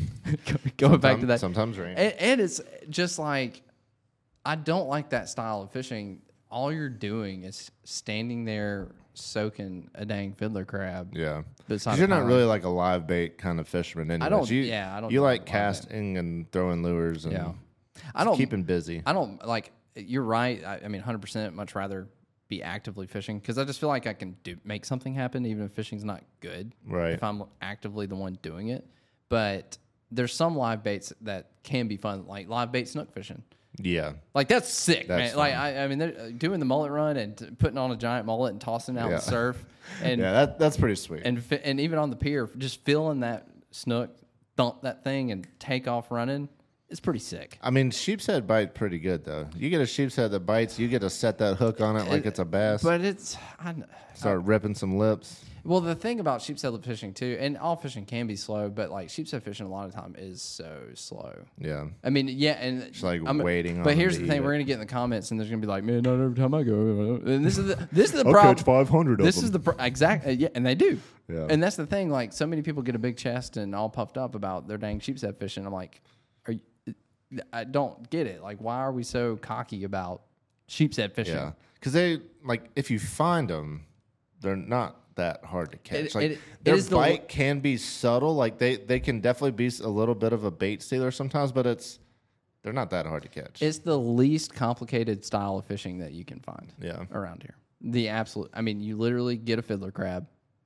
Speaker 1: Going back to that,
Speaker 2: Sometimes rain.
Speaker 1: and, and it's just like I don't like that style of fishing. All you're doing is standing there soaking a dang fiddler crab.
Speaker 2: Yeah.
Speaker 1: Beside
Speaker 2: 'Cause
Speaker 1: a
Speaker 2: you're not
Speaker 1: pond.
Speaker 2: really like a live bait kind of fisherman anyways.
Speaker 1: don't-
Speaker 2: You,
Speaker 1: yeah, I don't
Speaker 2: You
Speaker 1: do
Speaker 2: like
Speaker 1: live bait.
Speaker 2: casting and throwing lures and
Speaker 1: Yeah, I don't
Speaker 2: keeping busy.
Speaker 1: I don't like. You're right. I, I mean, one hundred percent. Much rather be actively fishing because I just feel like I can do make something happen even if fishing's not good.
Speaker 2: Right.
Speaker 1: If I'm actively the one doing it, but there's some live baits that can be fun, like live bait snook fishing.
Speaker 2: Yeah.
Speaker 1: Like that's sick,
Speaker 2: That's
Speaker 1: man. Like
Speaker 2: fun.
Speaker 1: I, I mean, they're doing the mullet run and t- putting on a giant mullet and tossing it out in
Speaker 2: Yeah.
Speaker 1: the surf, and
Speaker 2: Yeah, that that's pretty sweet.
Speaker 1: and fi- and even on the pier, just feeling that snook thump that thing and take off running. It's pretty sick.
Speaker 2: I mean, sheep's head bite pretty good though. You get a sheep's head that bites, you get to set that hook on it like it's a bass.
Speaker 1: But it's I, kn-
Speaker 2: Start ripping some lips.
Speaker 1: well, the thing about sheep's head fishing too, and all fishing can be slow, but like sheep's head fishing a lot of time is so slow.
Speaker 2: Yeah.
Speaker 1: I mean, yeah, and
Speaker 2: Just like
Speaker 1: I'm-
Speaker 2: waiting on
Speaker 1: But
Speaker 2: them
Speaker 1: here's
Speaker 2: to
Speaker 1: the
Speaker 2: eat
Speaker 1: thing:
Speaker 2: it.
Speaker 1: we're gonna get in the comments, and there's gonna be like, "Man, not every time I go." And this is the this is the
Speaker 2: I'll
Speaker 1: problem.
Speaker 2: catch five hundred of
Speaker 1: This
Speaker 2: them.
Speaker 1: is the pro- exact uh, yeah, and they do.
Speaker 2: Yeah.
Speaker 1: And that's the thing. Like, so many people get a big chest and all puffed up about their dang sheep's head fishing. I'm like, are you, I don't get it. Like, why are we so cocky about sheep's head fishing?
Speaker 2: Yeah. Because they, like, if you find them, they're not that hard to catch.
Speaker 1: It-
Speaker 2: like,
Speaker 1: it- it
Speaker 2: their
Speaker 1: is the
Speaker 2: bite
Speaker 1: lo-
Speaker 2: can be subtle. Like, they, they can definitely be a little bit of a bait stealer sometimes, but it's they're not that hard to catch.
Speaker 1: It's the least complicated style of fishing that you can find
Speaker 2: Yeah.
Speaker 1: around here. The absolute, I mean, you literally get a fiddler crab,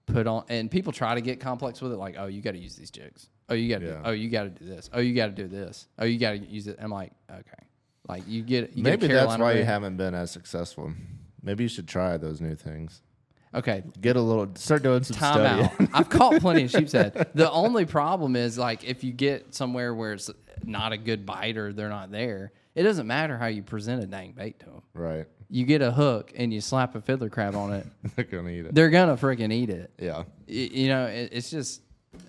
Speaker 1: put on, and people try to get complex with it, like, oh, you got to use these jigs. Oh, you got to.
Speaker 2: Yeah.
Speaker 1: Oh, you got to do this. Oh, you got to do this. Oh, you got to use it. I'm like, okay, like you get. You
Speaker 2: Maybe
Speaker 1: get
Speaker 2: that's why
Speaker 1: rig.
Speaker 2: you haven't been as successful. Maybe you should try those new things.
Speaker 1: Okay,
Speaker 2: Get a little, start doing some
Speaker 1: time
Speaker 2: studying.
Speaker 1: out. I've caught plenty of sheep's head. The only problem is like if you get somewhere where it's not a good bite or they're not there, it doesn't matter how you present a dang bait to them.
Speaker 2: Right.
Speaker 1: You get a hook and you slap a fiddler crab on it,
Speaker 2: They're going to eat it.
Speaker 1: they're gonna freaking eat it.
Speaker 2: Yeah.
Speaker 1: Y- You know, it, it's just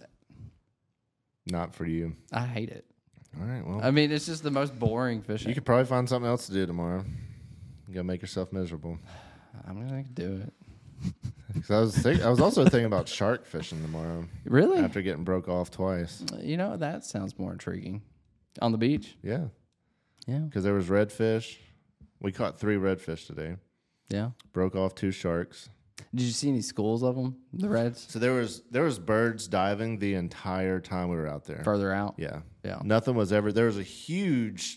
Speaker 2: Not for you.
Speaker 1: I hate it.
Speaker 2: All right. Well,
Speaker 1: I mean, it's just the most boring fishing.
Speaker 2: you could probably find something else to do tomorrow. You got to make yourself miserable.
Speaker 1: I'm gonna do it.
Speaker 2: 'Cause I was think, I was also thinking about shark fishing tomorrow
Speaker 1: Really?
Speaker 2: after getting broke off twice.
Speaker 1: You know, that sounds more intriguing. On the beach?
Speaker 2: Yeah.
Speaker 1: Yeah.
Speaker 2: Because there was redfish. We caught three redfish today.
Speaker 1: Yeah.
Speaker 2: Broke off two sharks.
Speaker 1: Did you see any schools of them? The reds?
Speaker 2: So there was there was birds diving the entire time we were out there.
Speaker 1: Further out?
Speaker 2: Yeah.
Speaker 1: Yeah.
Speaker 2: Nothing was ever. There was a huge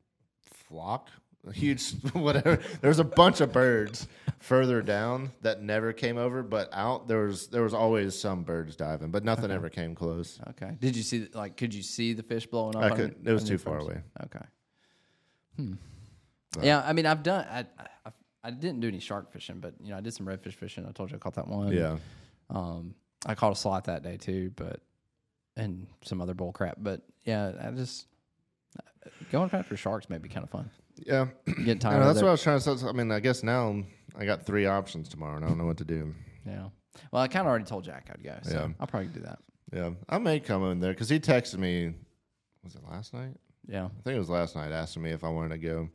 Speaker 2: flock, a huge whatever. There was a bunch of birds further down that never came over, but out there was there was always some birds diving, but nothing ever came close.
Speaker 1: Okay. Did you see, like, could you see the fish blowing up?
Speaker 2: I
Speaker 1: on
Speaker 2: could.
Speaker 1: your-
Speaker 2: It was
Speaker 1: on
Speaker 2: too
Speaker 1: your
Speaker 2: far
Speaker 1: phones?
Speaker 2: away.
Speaker 1: Okay. Hmm. Yeah, I mean, I've done, I, I, I didn't do any shark fishing, but, you know, I did some redfish fishing. I told you I caught that one.
Speaker 2: Yeah.
Speaker 1: Um, I caught a slot that day too, but, and some other bull crap. But, yeah, I just, going after sharks may be kind of fun.
Speaker 2: Yeah.
Speaker 1: Getting
Speaker 2: I
Speaker 1: tired
Speaker 2: know,
Speaker 1: of
Speaker 2: that's
Speaker 1: that.
Speaker 2: what I was trying to say. I mean, I guess now I got three options tomorrow, and I don't know what to do.
Speaker 1: Yeah. Well, I kind of already told Jack I'd go, so
Speaker 2: Yeah.
Speaker 1: I'll probably do that.
Speaker 2: Yeah. I may come in there because he texted me, was it last night?
Speaker 1: Yeah.
Speaker 2: I think it was last night, asking me if I wanted to go.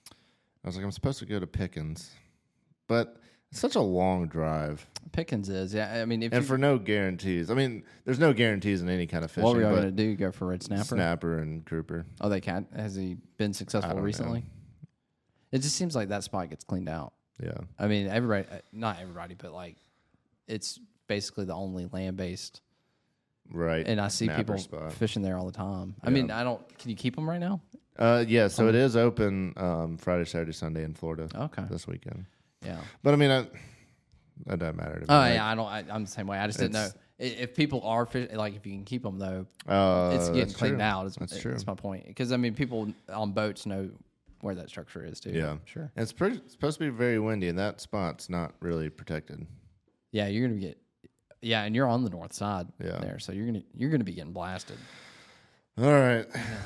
Speaker 2: I was like, I'm supposed to go to Pickens, but it's such a long drive.
Speaker 1: Pickens is, yeah. I mean, if
Speaker 2: And
Speaker 1: you,
Speaker 2: for no guarantees. I mean, there's no guarantees in any kind of fishing.
Speaker 1: what were y'all
Speaker 2: but
Speaker 1: going to do? Go for red snapper?
Speaker 2: snapper and grouper.
Speaker 1: Oh, they can't. Has he been
Speaker 2: I
Speaker 1: successful
Speaker 2: don't
Speaker 1: recently?
Speaker 2: know.
Speaker 1: It just seems like that spot gets cleaned out.
Speaker 2: Yeah.
Speaker 1: I mean, everybody, uh, not everybody, but like, it's basically the only land based.
Speaker 2: Right.
Speaker 1: And I see
Speaker 2: Snapper
Speaker 1: people
Speaker 2: spot.
Speaker 1: fishing there all the time. I
Speaker 2: Yeah.
Speaker 1: mean, I don't. Can you keep them right now?
Speaker 2: Uh, yeah. So
Speaker 1: Um,
Speaker 2: it is open um, Friday, Saturday, Sunday in Florida
Speaker 1: Okay.
Speaker 2: this weekend.
Speaker 1: Yeah.
Speaker 2: But I mean, I, that doesn't matter to me.
Speaker 1: Oh
Speaker 2: Like,
Speaker 1: yeah, I don't. I, I'm the same way. I just didn't know
Speaker 2: It's-
Speaker 1: I- if people are fish, like if you can keep them though.
Speaker 2: Uh,
Speaker 1: It's getting
Speaker 2: that's
Speaker 1: cleaned
Speaker 2: true.
Speaker 1: out. Is,
Speaker 2: That's
Speaker 1: is
Speaker 2: true.
Speaker 1: my point. Because I mean, people on boats know where that structure is too.
Speaker 2: Yeah.
Speaker 1: Sure.
Speaker 2: And it's pretty, it's supposed to be very windy, and that spot's not really protected.
Speaker 1: Yeah, you're gonna get. Yeah, and you're on the north side
Speaker 2: Yeah.
Speaker 1: there, so you're gonna you're gonna be getting blasted.
Speaker 2: All right.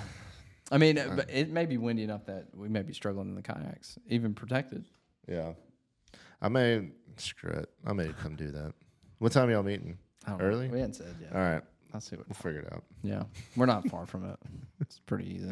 Speaker 1: I mean, uh, but it may be windy enough that we may be struggling in the kayaks, even protected.
Speaker 2: Yeah. I may, screw it. I may come do that. What time y'all meeting?
Speaker 1: I don't
Speaker 2: Early?
Speaker 1: Know. We hadn't said yet.
Speaker 2: All right.
Speaker 1: I'll see what.
Speaker 2: We'll figure it out.
Speaker 1: Yeah, we're not far from it. It's pretty easy.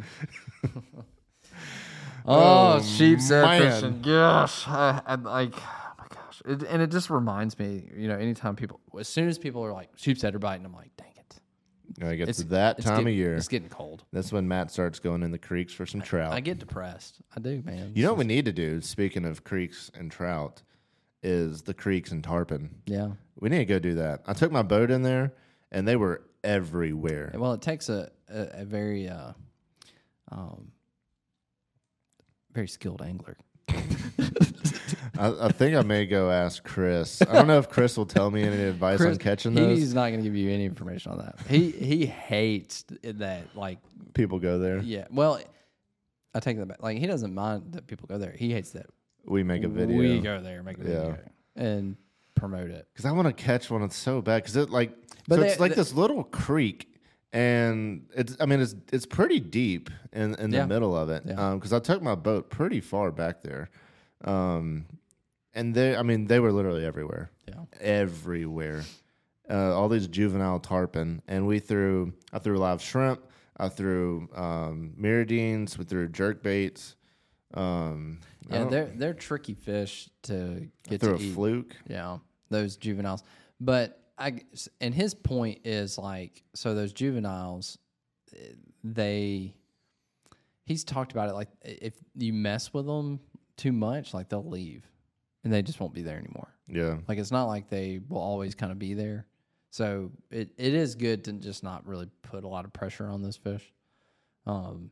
Speaker 2: Oh,
Speaker 1: oh, sheep's head
Speaker 2: man.
Speaker 1: fishing. Gosh, I, I like. Oh my gosh, it, and it just reminds me. You know, anytime people, as soon as people are like sheep's head are biting, I'm like, dang it.
Speaker 2: When it gets
Speaker 1: It's
Speaker 2: to that
Speaker 1: it's
Speaker 2: time
Speaker 1: getting,
Speaker 2: of year,
Speaker 1: It's getting cold.
Speaker 2: that's when Matt starts going in the creeks for some trout.
Speaker 1: I get depressed. I do, man.
Speaker 2: you know what we need to do, speaking of creeks and trout, is the creeks and tarpon.
Speaker 1: Yeah.
Speaker 2: We need to go do that. I took my boat in there, and they were everywhere.
Speaker 1: Well, it takes a a, a very uh, um, very skilled angler.
Speaker 2: I, I think I may go ask Chris. I don't know if Chris will tell me any advice on
Speaker 1: Chris,
Speaker 2: catching those.
Speaker 1: he's not going to give you any information on that. He he hates that. Like,
Speaker 2: People go there.
Speaker 1: yeah. Well, I take that back. Like, he doesn't mind that people go there. He hates that
Speaker 2: We make a video.
Speaker 1: we go there, make a video,
Speaker 2: Yeah.
Speaker 1: and promote it.
Speaker 2: Because I want to catch one. It's so bad. Because it like,
Speaker 1: But
Speaker 2: so
Speaker 1: they-
Speaker 2: it's like
Speaker 1: they-
Speaker 2: this little creek, and it's. I mean, it's it's pretty deep in in the
Speaker 1: Yeah.
Speaker 2: middle of it.
Speaker 1: Yeah.
Speaker 2: Because I took my boat pretty far back there, um, and they. I mean, they were literally everywhere.
Speaker 1: Yeah.
Speaker 2: Everywhere. Uh, all these juvenile tarpon, and we threw. I threw live shrimp. I threw um, miradines. We threw jerk baits. Um, I
Speaker 1: Yeah,
Speaker 2: don't-
Speaker 1: they're they're tricky fish to
Speaker 2: I
Speaker 1: get
Speaker 2: threw
Speaker 1: to
Speaker 2: a
Speaker 1: eat.
Speaker 2: fluke.
Speaker 1: Yeah, those juveniles. But I and his point is like, so those juveniles, eh, they. He's talked about it like if you mess with them too much, like they'll leave, and they just won't be there anymore.
Speaker 2: Yeah.
Speaker 1: Like it's not like they will always kind of be there. So it, it is good to just not really put a lot of pressure on those fish. Um.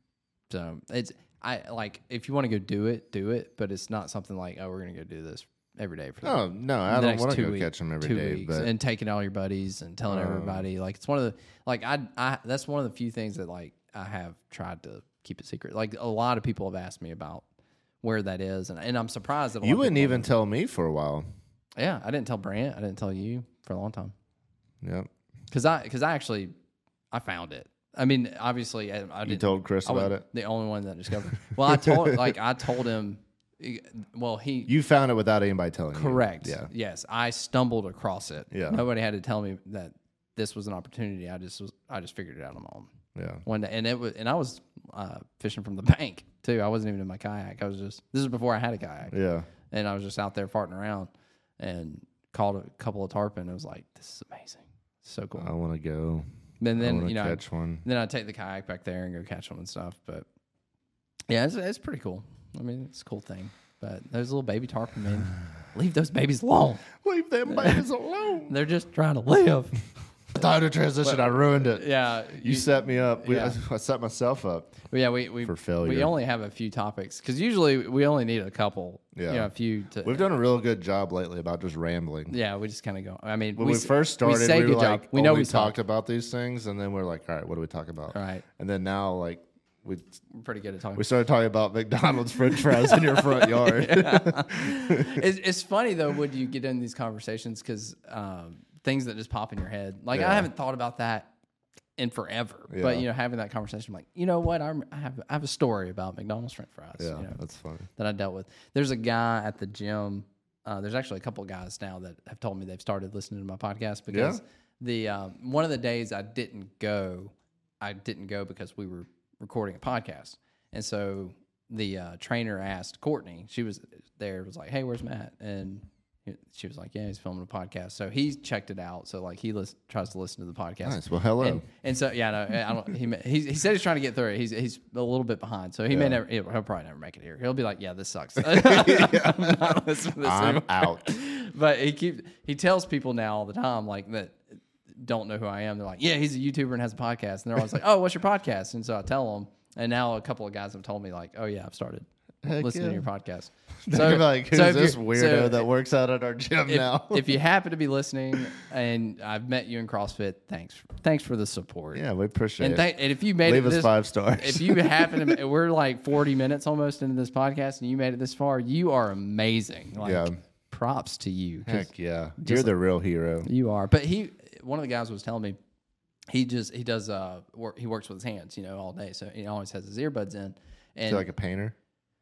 Speaker 1: So it's I like if you want to go do it, do it, but it's not something like, oh, we're gonna go do this every day for the,
Speaker 2: Oh no, I
Speaker 1: the
Speaker 2: don't
Speaker 1: next
Speaker 2: want to
Speaker 1: two
Speaker 2: go
Speaker 1: week-
Speaker 2: catch them every
Speaker 1: two
Speaker 2: day.
Speaker 1: weeks,
Speaker 2: But
Speaker 1: and taking all your buddies and telling
Speaker 2: Um,
Speaker 1: everybody. Like it's one of the like I I that's one of the few things that like I have tried to keep it secret. Like a lot of people have asked me about where that is, and, and I'm surprised that a lot
Speaker 2: you
Speaker 1: of
Speaker 2: wouldn't
Speaker 1: people
Speaker 2: even
Speaker 1: don't
Speaker 2: tell me for a while.
Speaker 1: know. Yeah, I didn't tell Brant. I didn't tell you for a long time
Speaker 2: Yep.
Speaker 1: because I because I actually I found it. I mean, obviously, I, I
Speaker 2: You
Speaker 1: didn't.
Speaker 2: told Chris
Speaker 1: I
Speaker 2: about
Speaker 1: wasn't
Speaker 2: it.
Speaker 1: the only one that discovered. Well, I told like I told him. Well, he
Speaker 2: You found it without anybody telling
Speaker 1: correct.
Speaker 2: you. Yeah.
Speaker 1: Yes, I stumbled across it.
Speaker 2: Yeah.
Speaker 1: Nobody had to tell me that this was an opportunity. I just was. I just figured it out on my own.
Speaker 2: Yeah.
Speaker 1: One day, and it was, and I was uh, fishing from the bank too. I wasn't even in my kayak. I was just. This is before I had a kayak.
Speaker 2: Yeah.
Speaker 1: And I was just out there farting around, and caught a couple of tarpon. It was like, this is amazing. So cool.
Speaker 2: I want to go.
Speaker 1: And
Speaker 2: I
Speaker 1: then
Speaker 2: want
Speaker 1: you
Speaker 2: to
Speaker 1: know,
Speaker 2: catch one.
Speaker 1: then I take the kayak back there and go catch them and stuff. But yeah, it's, it's pretty cool. I mean, it's a cool thing. But those little baby tarpon, man, leave those babies alone.
Speaker 2: Leave them babies alone.
Speaker 1: They're just trying to live.
Speaker 2: Time to transition. I ruined it.
Speaker 1: Yeah,
Speaker 2: You set me up. We,
Speaker 1: yeah.
Speaker 2: I, I set myself up.
Speaker 1: yeah, we we
Speaker 2: for failure.
Speaker 1: We only have a few topics because usually we only need a couple.
Speaker 2: Yeah.
Speaker 1: you know, a few. To,
Speaker 2: We've done a real good job lately about just rambling.
Speaker 1: yeah, we just kind of go. I mean,
Speaker 2: When we,
Speaker 1: s-
Speaker 2: first started,
Speaker 1: we, say
Speaker 2: we were
Speaker 1: good
Speaker 2: like,
Speaker 1: job. We know
Speaker 2: only
Speaker 1: we
Speaker 2: talked
Speaker 1: talked.
Speaker 2: about these things, and then we're like, all right, what do we talk about?
Speaker 1: Right,
Speaker 2: And then now, like, we
Speaker 1: we're pretty good at talking.
Speaker 2: we started talking about McDonald's French fries in your front yard.
Speaker 1: it's, it's funny though when you get in these conversations because um, things that just pop in your head. Like
Speaker 2: Yeah.
Speaker 1: I haven't thought about that in forever,
Speaker 2: Yeah.
Speaker 1: but you know, having that conversation, I'm like, you know what, I'm, I have I have a story about McDonald's French fries.
Speaker 2: Yeah,
Speaker 1: you know,
Speaker 2: that's funny.
Speaker 1: that I dealt with. There's a guy at the gym. Uh, there's actually a couple of guys now that have told me they've started listening to my podcast because
Speaker 2: Yeah?
Speaker 1: the um, one of the days I didn't go, I didn't go because we were recording a podcast, and so the uh, trainer asked Courtney. She was there. Was like, "Hey, where's Matt?" And she was like, "Yeah, he's filming a podcast." So he checked it out. So like he lis- tries to listen to the podcast.
Speaker 2: Nice. Well, hello.
Speaker 1: And, and so yeah, no, I don't. He, he he said he's trying to get through it. He's he's a little bit behind, so he may
Speaker 2: Yeah.
Speaker 1: never. He'll probably never make it here. He'll be like, "Yeah, this sucks." I'm not listening to this
Speaker 2: I'm
Speaker 1: anymore.
Speaker 2: out.
Speaker 1: But he keep he tells people now all the time like that don't know who I am. They're like, "Yeah, he's a YouTuber and has a podcast," and they're always like, "Oh, what's your podcast?" And so I tell them, and now a couple of guys have told me like, "Oh yeah, I've started
Speaker 2: Heck
Speaker 1: listening
Speaker 2: yeah.
Speaker 1: to your podcast."
Speaker 2: They're like, who's
Speaker 1: so if
Speaker 2: this
Speaker 1: you're-
Speaker 2: weirdo
Speaker 1: so
Speaker 2: that works out at our gym
Speaker 1: if,
Speaker 2: now?
Speaker 1: if you happen to be listening and I've met you in CrossFit, thanks, thanks for the support.
Speaker 2: yeah, we appreciate
Speaker 1: And,
Speaker 2: it.
Speaker 1: th- and if you made
Speaker 2: Leave
Speaker 1: it
Speaker 2: us
Speaker 1: this,
Speaker 2: five stars.
Speaker 1: if you happen to, we're like forty minutes almost into this podcast, and you made it this far, you are amazing. Like,
Speaker 2: Yeah.
Speaker 1: props to you. 'cause
Speaker 2: Heck yeah,
Speaker 1: just
Speaker 2: you're
Speaker 1: like-
Speaker 2: the real hero.
Speaker 1: You are. But he, one of the guys was telling me, he just he does uh work. He works with his hands, you know, all day. So he always has his earbuds in.
Speaker 2: Is
Speaker 1: And
Speaker 2: he like a painter?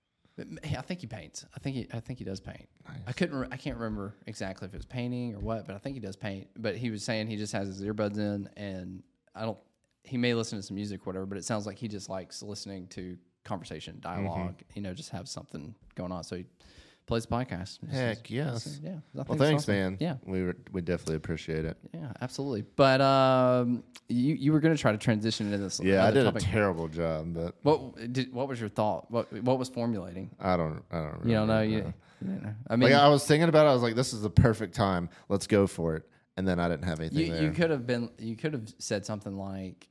Speaker 1: I think he paints. I think he, I think he does paint. I couldn't. Re- I can't remember exactly if it was painting or what, but I think he does paint. But he was saying he just has his earbuds in, and I don't. He may listen to some music, or whatever, but it sounds like he just likes listening to conversation, dialog
Speaker 2: Mm-hmm.
Speaker 1: You know, just have something going on. So he plays podcasts. Just-
Speaker 2: Heck yes.
Speaker 1: just- yeah. I
Speaker 2: Well,
Speaker 1: think it's
Speaker 2: thanks,
Speaker 1: awesome.
Speaker 2: man.
Speaker 1: Yeah.
Speaker 2: we were, we definitely appreciate it.
Speaker 1: Yeah, absolutely. But um, you you were going to try to transition into this.
Speaker 2: Yeah, I
Speaker 1: other
Speaker 2: did
Speaker 1: topic.
Speaker 2: a terrible job, but
Speaker 1: What did, what was your thought? What what was formulating?
Speaker 2: I don't, I don't.
Speaker 1: You don't know.
Speaker 2: remember.
Speaker 1: You, you didn't know. I mean,
Speaker 2: Like I was thinking about it. I was like, "This is the perfect time. Let's go for it." And then I didn't have anything
Speaker 1: you,
Speaker 2: there.
Speaker 1: you could have been. You could have said something like,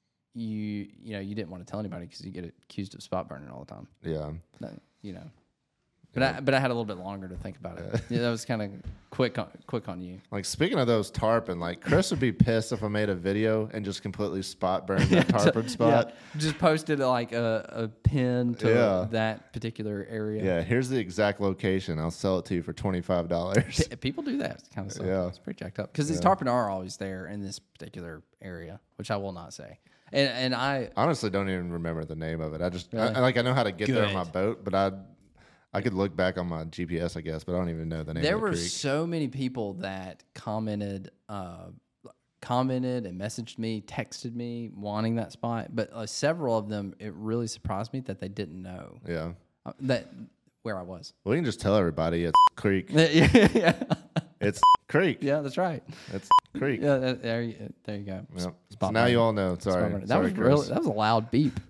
Speaker 1: you you know you didn't want to tell anybody because you get accused of spot burning all the time.
Speaker 2: yeah,
Speaker 1: No, you know. But I but I had a little bit longer to think about it. Yeah, that was kind of quick on, quick on you.
Speaker 2: like speaking of those tarpon, like Chris would be pissed if I made a video and just completely spot burned that tarpon spot.
Speaker 1: Yeah, just posted like a, a pin to
Speaker 2: Yeah.
Speaker 1: that particular area.
Speaker 2: Yeah, here's the exact location. I'll sell it to you for twenty five dollars.
Speaker 1: P- People do that kind of stuff.
Speaker 2: Yeah.
Speaker 1: It's pretty jacked up because these tarpon are always there in this particular area, which I will not say. And and I
Speaker 2: Honestly, don't even remember the name of it. I just
Speaker 1: Really?
Speaker 2: I, like I know how to get there on my
Speaker 1: Good.
Speaker 2: boat, but I I could look back on my G P S, I guess, but I don't even know the name
Speaker 1: there
Speaker 2: of the
Speaker 1: were
Speaker 2: creek.
Speaker 1: so many people that commented, uh, commented and messaged me, texted me wanting that spot, but uh, several of them it really surprised me that they didn't know
Speaker 2: Yeah.
Speaker 1: uh, that where I was.
Speaker 2: Well, you can just tell everybody it's creek.
Speaker 1: yeah,
Speaker 2: It's creek.
Speaker 1: yeah, that's right.
Speaker 2: It's creek.
Speaker 1: Yeah, that, there you there you go.
Speaker 2: Yep.
Speaker 1: Spot
Speaker 2: So now
Speaker 1: burning.
Speaker 2: you all know.
Speaker 1: Spot
Speaker 2: Sorry.
Speaker 1: burning. That
Speaker 2: Sorry,
Speaker 1: was
Speaker 2: Chris.
Speaker 1: really that was a loud beep.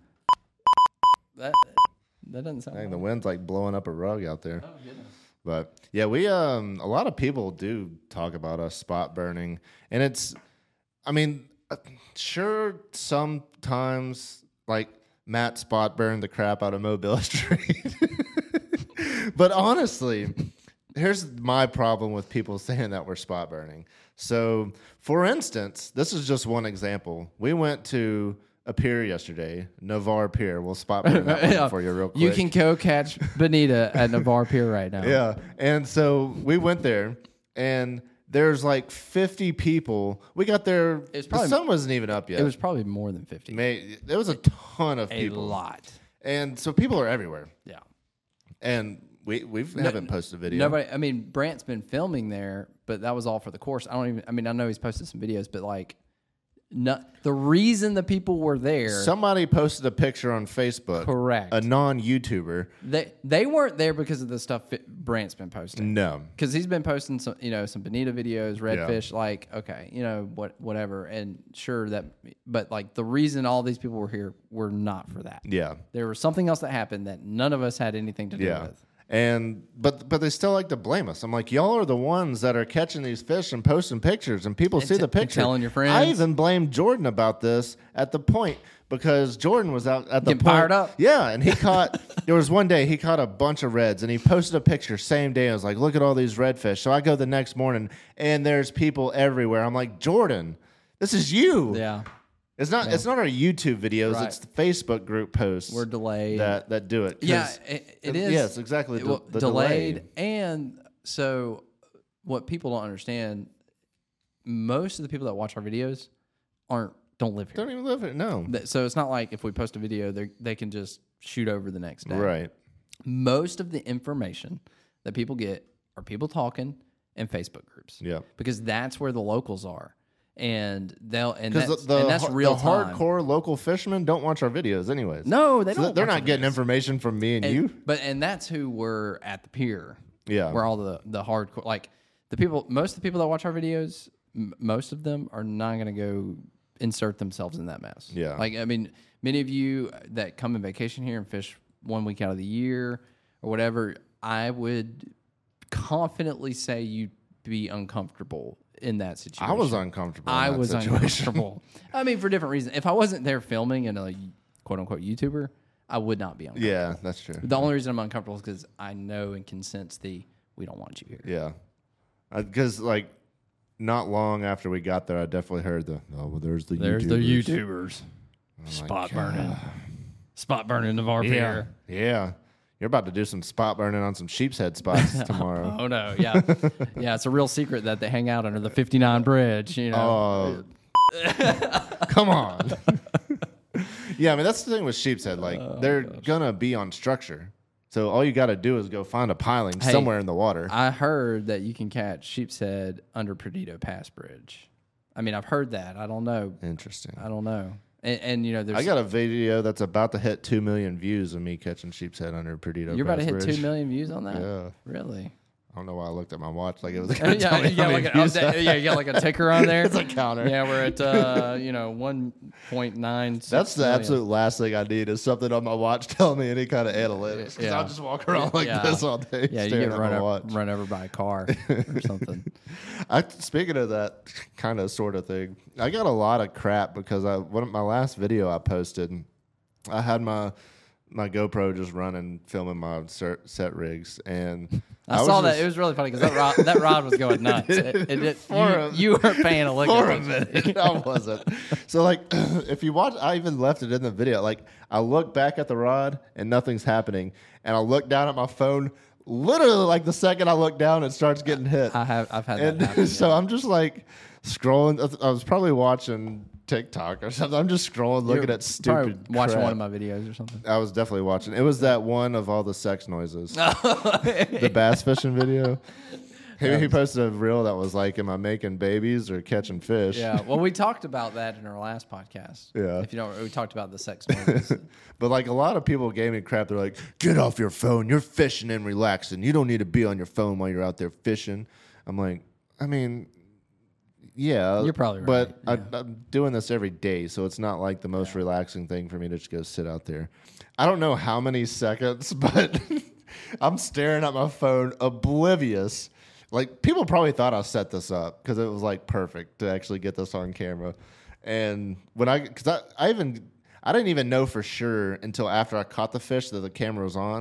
Speaker 1: That that doesn't sound.
Speaker 2: Dang, the
Speaker 1: loud.
Speaker 2: wind's like blowing up a rug out there.
Speaker 1: Oh goodness.
Speaker 2: But yeah, we um a lot of people do talk about us spot burning, and it's, I mean, uh, sure sometimes like Matt spot burned the crap out of Mobile Street, but honestly, here's my problem with people saying that we're spot burning. So, for instance, this is just one example. We went to a pier yesterday, Navarre Pier. We'll spot burn that one
Speaker 1: Yeah.
Speaker 2: for you real quick.
Speaker 1: You can go catch Bonita at Navarre Pier right now.
Speaker 2: Yeah. And so we went there, and there's like fifty people. We got there.
Speaker 1: was probably-
Speaker 2: the sun wasn't even up yet.
Speaker 1: It was probably more than fifty.
Speaker 2: May, there was a ton of
Speaker 1: a
Speaker 2: people.
Speaker 1: lot.
Speaker 2: And so people are everywhere.
Speaker 1: Yeah.
Speaker 2: And we we haven't posted a video.
Speaker 1: Nobody. I mean, Brant's been filming there, but that was all for the course. I don't even. I mean, I know he's posted some videos, but like, no, the reason the people were there.
Speaker 2: Somebody posted a picture on Facebook.
Speaker 1: Correct.
Speaker 2: A non-YouTuber.
Speaker 1: They they weren't there because of the stuff Brant's been posting.
Speaker 2: No.
Speaker 1: Because he's been posting some, you know, some Bonita videos,
Speaker 2: Yeah.
Speaker 1: redfish, like, okay, you know, what, whatever, and sure that, but like the reason all these people were here were not for that.
Speaker 2: Yeah.
Speaker 1: There was something else that happened that none of us had anything to do
Speaker 2: Yeah.
Speaker 1: with.
Speaker 2: And but but they still like to blame us. I'm like, y'all are the ones that are catching these fish and posting pictures, and people see
Speaker 1: t-
Speaker 2: the
Speaker 1: and
Speaker 2: picture.
Speaker 1: telling your friends.
Speaker 2: I even blamed Jordan about this at the point because Jordan was out at the
Speaker 1: Getting
Speaker 2: point.
Speaker 1: fired up.
Speaker 2: Yeah, and he caught. There was one day he caught a bunch of reds, and he posted a picture same day. I was like, look at all these redfish. So I go the next morning, and there's people everywhere. I'm like, Jordan, this is you.
Speaker 1: Yeah.
Speaker 2: It's not. It's not our YouTube videos.
Speaker 1: Right.
Speaker 2: It's the Facebook group posts.
Speaker 1: We're delayed.
Speaker 2: That that do it. 'Cause
Speaker 1: Yeah, it, it is.
Speaker 2: Yes, exactly.
Speaker 1: It-
Speaker 2: The,
Speaker 1: well,
Speaker 2: the
Speaker 1: delayed.
Speaker 2: delay.
Speaker 1: And so, what people don't understand, most of the people that watch our videos aren't don't live here.
Speaker 2: Don't even live it. No.
Speaker 1: That- So it's not like if we post a video, they they can just shoot over the next day.
Speaker 2: Right.
Speaker 1: Most of the information that people get are people talking and Facebook groups.
Speaker 2: Yeah.
Speaker 1: Because that's where the locals are, and they'll and
Speaker 2: Because
Speaker 1: that's,
Speaker 2: the, the,
Speaker 1: and that's
Speaker 2: har-
Speaker 1: real
Speaker 2: the
Speaker 1: time.
Speaker 2: hardcore local fishermen don't watch our videos anyways.
Speaker 1: No, they
Speaker 2: So
Speaker 1: don't.
Speaker 2: they're
Speaker 1: watch
Speaker 2: not
Speaker 1: our
Speaker 2: getting
Speaker 1: videos.
Speaker 2: information from me and,
Speaker 1: And-
Speaker 2: you.
Speaker 1: But and that's who were at the pier.
Speaker 2: Yeah.
Speaker 1: Where all the the hardcore, like the people, most of the people that watch our videos, m- most of them are not going to go insert themselves in that mess.
Speaker 2: Yeah.
Speaker 1: Like I mean, many of you that come on vacation here and fish one week out of the year or whatever, I would confidently say you'd be uncomfortable in that situation.
Speaker 2: I was uncomfortable. in
Speaker 1: I
Speaker 2: that
Speaker 1: was
Speaker 2: situation.
Speaker 1: uncomfortable. I mean, for different reasons. If I wasn't there filming and a quote unquote YouTuber, I would not be uncomfortable.
Speaker 2: Yeah, that's true.
Speaker 1: The only reason I'm uncomfortable is because I know and can sense the we don't want you here.
Speaker 2: Yeah. Because, like, not long after we got there, I definitely heard the, oh, well, there's the
Speaker 1: There's
Speaker 2: YouTubers.
Speaker 1: the YouTubers.
Speaker 2: like,
Speaker 1: Spot burning. Spot burning Navarre
Speaker 2: Yeah.
Speaker 1: Pier.
Speaker 2: Yeah. You're about to do some spot burning on some sheep's head spots tomorrow.
Speaker 1: Oh no, yeah. Yeah, it's a real secret that they hang out under the fifty-nine bridge, you know.
Speaker 2: Oh, come on. Yeah, I mean, that's the thing with sheep's head. Like,
Speaker 1: Oh,
Speaker 2: they're going to be on structure. So all you got to do is go find a piling
Speaker 1: Hey,
Speaker 2: somewhere in the water.
Speaker 1: I heard that you can catch sheep's head under Perdido Pass Bridge. I mean, I've heard that. I don't know.
Speaker 2: Interesting.
Speaker 1: I don't know. And, and you know, there's
Speaker 2: I got a video that's about to hit two million views of me catching sheep's head under Perdido
Speaker 1: you're about to
Speaker 2: Pass
Speaker 1: hit
Speaker 2: Bridge.
Speaker 1: two million views on that.
Speaker 2: Yeah.
Speaker 1: Really?
Speaker 2: I don't know why I looked at my watch like it was
Speaker 1: yeah,
Speaker 2: going to tell me
Speaker 1: you
Speaker 2: how
Speaker 1: got
Speaker 2: many
Speaker 1: like a,
Speaker 2: views I-
Speaker 1: yeah, you got like a ticker on there.
Speaker 2: It's a counter.
Speaker 1: Yeah, we're at uh, you know one point nine.
Speaker 2: That's the absolute last thing I need is something on my watch telling me any kind of analytics. Because
Speaker 1: Yeah.
Speaker 2: I'll just walk around like
Speaker 1: Yeah.
Speaker 2: this all day
Speaker 1: Yeah, you
Speaker 2: staring
Speaker 1: get
Speaker 2: at
Speaker 1: run,
Speaker 2: my
Speaker 1: o-
Speaker 2: watch.
Speaker 1: run over by a car or something.
Speaker 2: I, speaking of that kind of sort of thing, I got a lot of crap because I one of my last video I posted, I had my my GoPro just running filming my set, set rigs, and
Speaker 1: I,
Speaker 2: was
Speaker 1: saw that.
Speaker 2: just-
Speaker 1: It was really funny because that rod, that rod was going nuts. It, it, it,
Speaker 2: For
Speaker 1: you,
Speaker 2: a-
Speaker 1: you weren't paying a lick
Speaker 2: for a
Speaker 1: attention.
Speaker 2: minute. I wasn't. So like, if you watch, I even left it in the video. Like, I look back at the rod and nothing's happening, and I look down at my phone. Literally, like the second I look down, it starts getting hit.
Speaker 1: I have. I've had that
Speaker 2: And
Speaker 1: happen.
Speaker 2: so
Speaker 1: yeah.
Speaker 2: I'm just like scrolling. I was probably watching TikTok or something. I'm just scrolling, looking
Speaker 1: You're
Speaker 2: at stupid.
Speaker 1: probably watching
Speaker 2: crap.
Speaker 1: one of my videos or something.
Speaker 2: I was definitely watching. It was that one of all the sex noises. The bass fishing video. He, he posted a reel that was like, "Am I making babies or catching fish?"
Speaker 1: Yeah. Well, we talked about that in our last podcast.
Speaker 2: Yeah.
Speaker 1: If you don't, we talked about the sex noises.
Speaker 2: But like a lot of people gave me crap. They're like, "Get off your phone. You're fishing and relaxing. You don't need to be on your phone while you're out there fishing." I'm like, I mean, yeah,
Speaker 1: You're probably
Speaker 2: but
Speaker 1: right,
Speaker 2: I, I'm doing this every day, so it's not like the most relaxing thing for me to just go sit out there. I don't know how many seconds, but I'm staring at my phone, oblivious. Like, people probably thought I set this up because it was like perfect to actually get this on camera. And when I, because I, I even, I didn't even know for sure until after I caught the fish that the camera was on.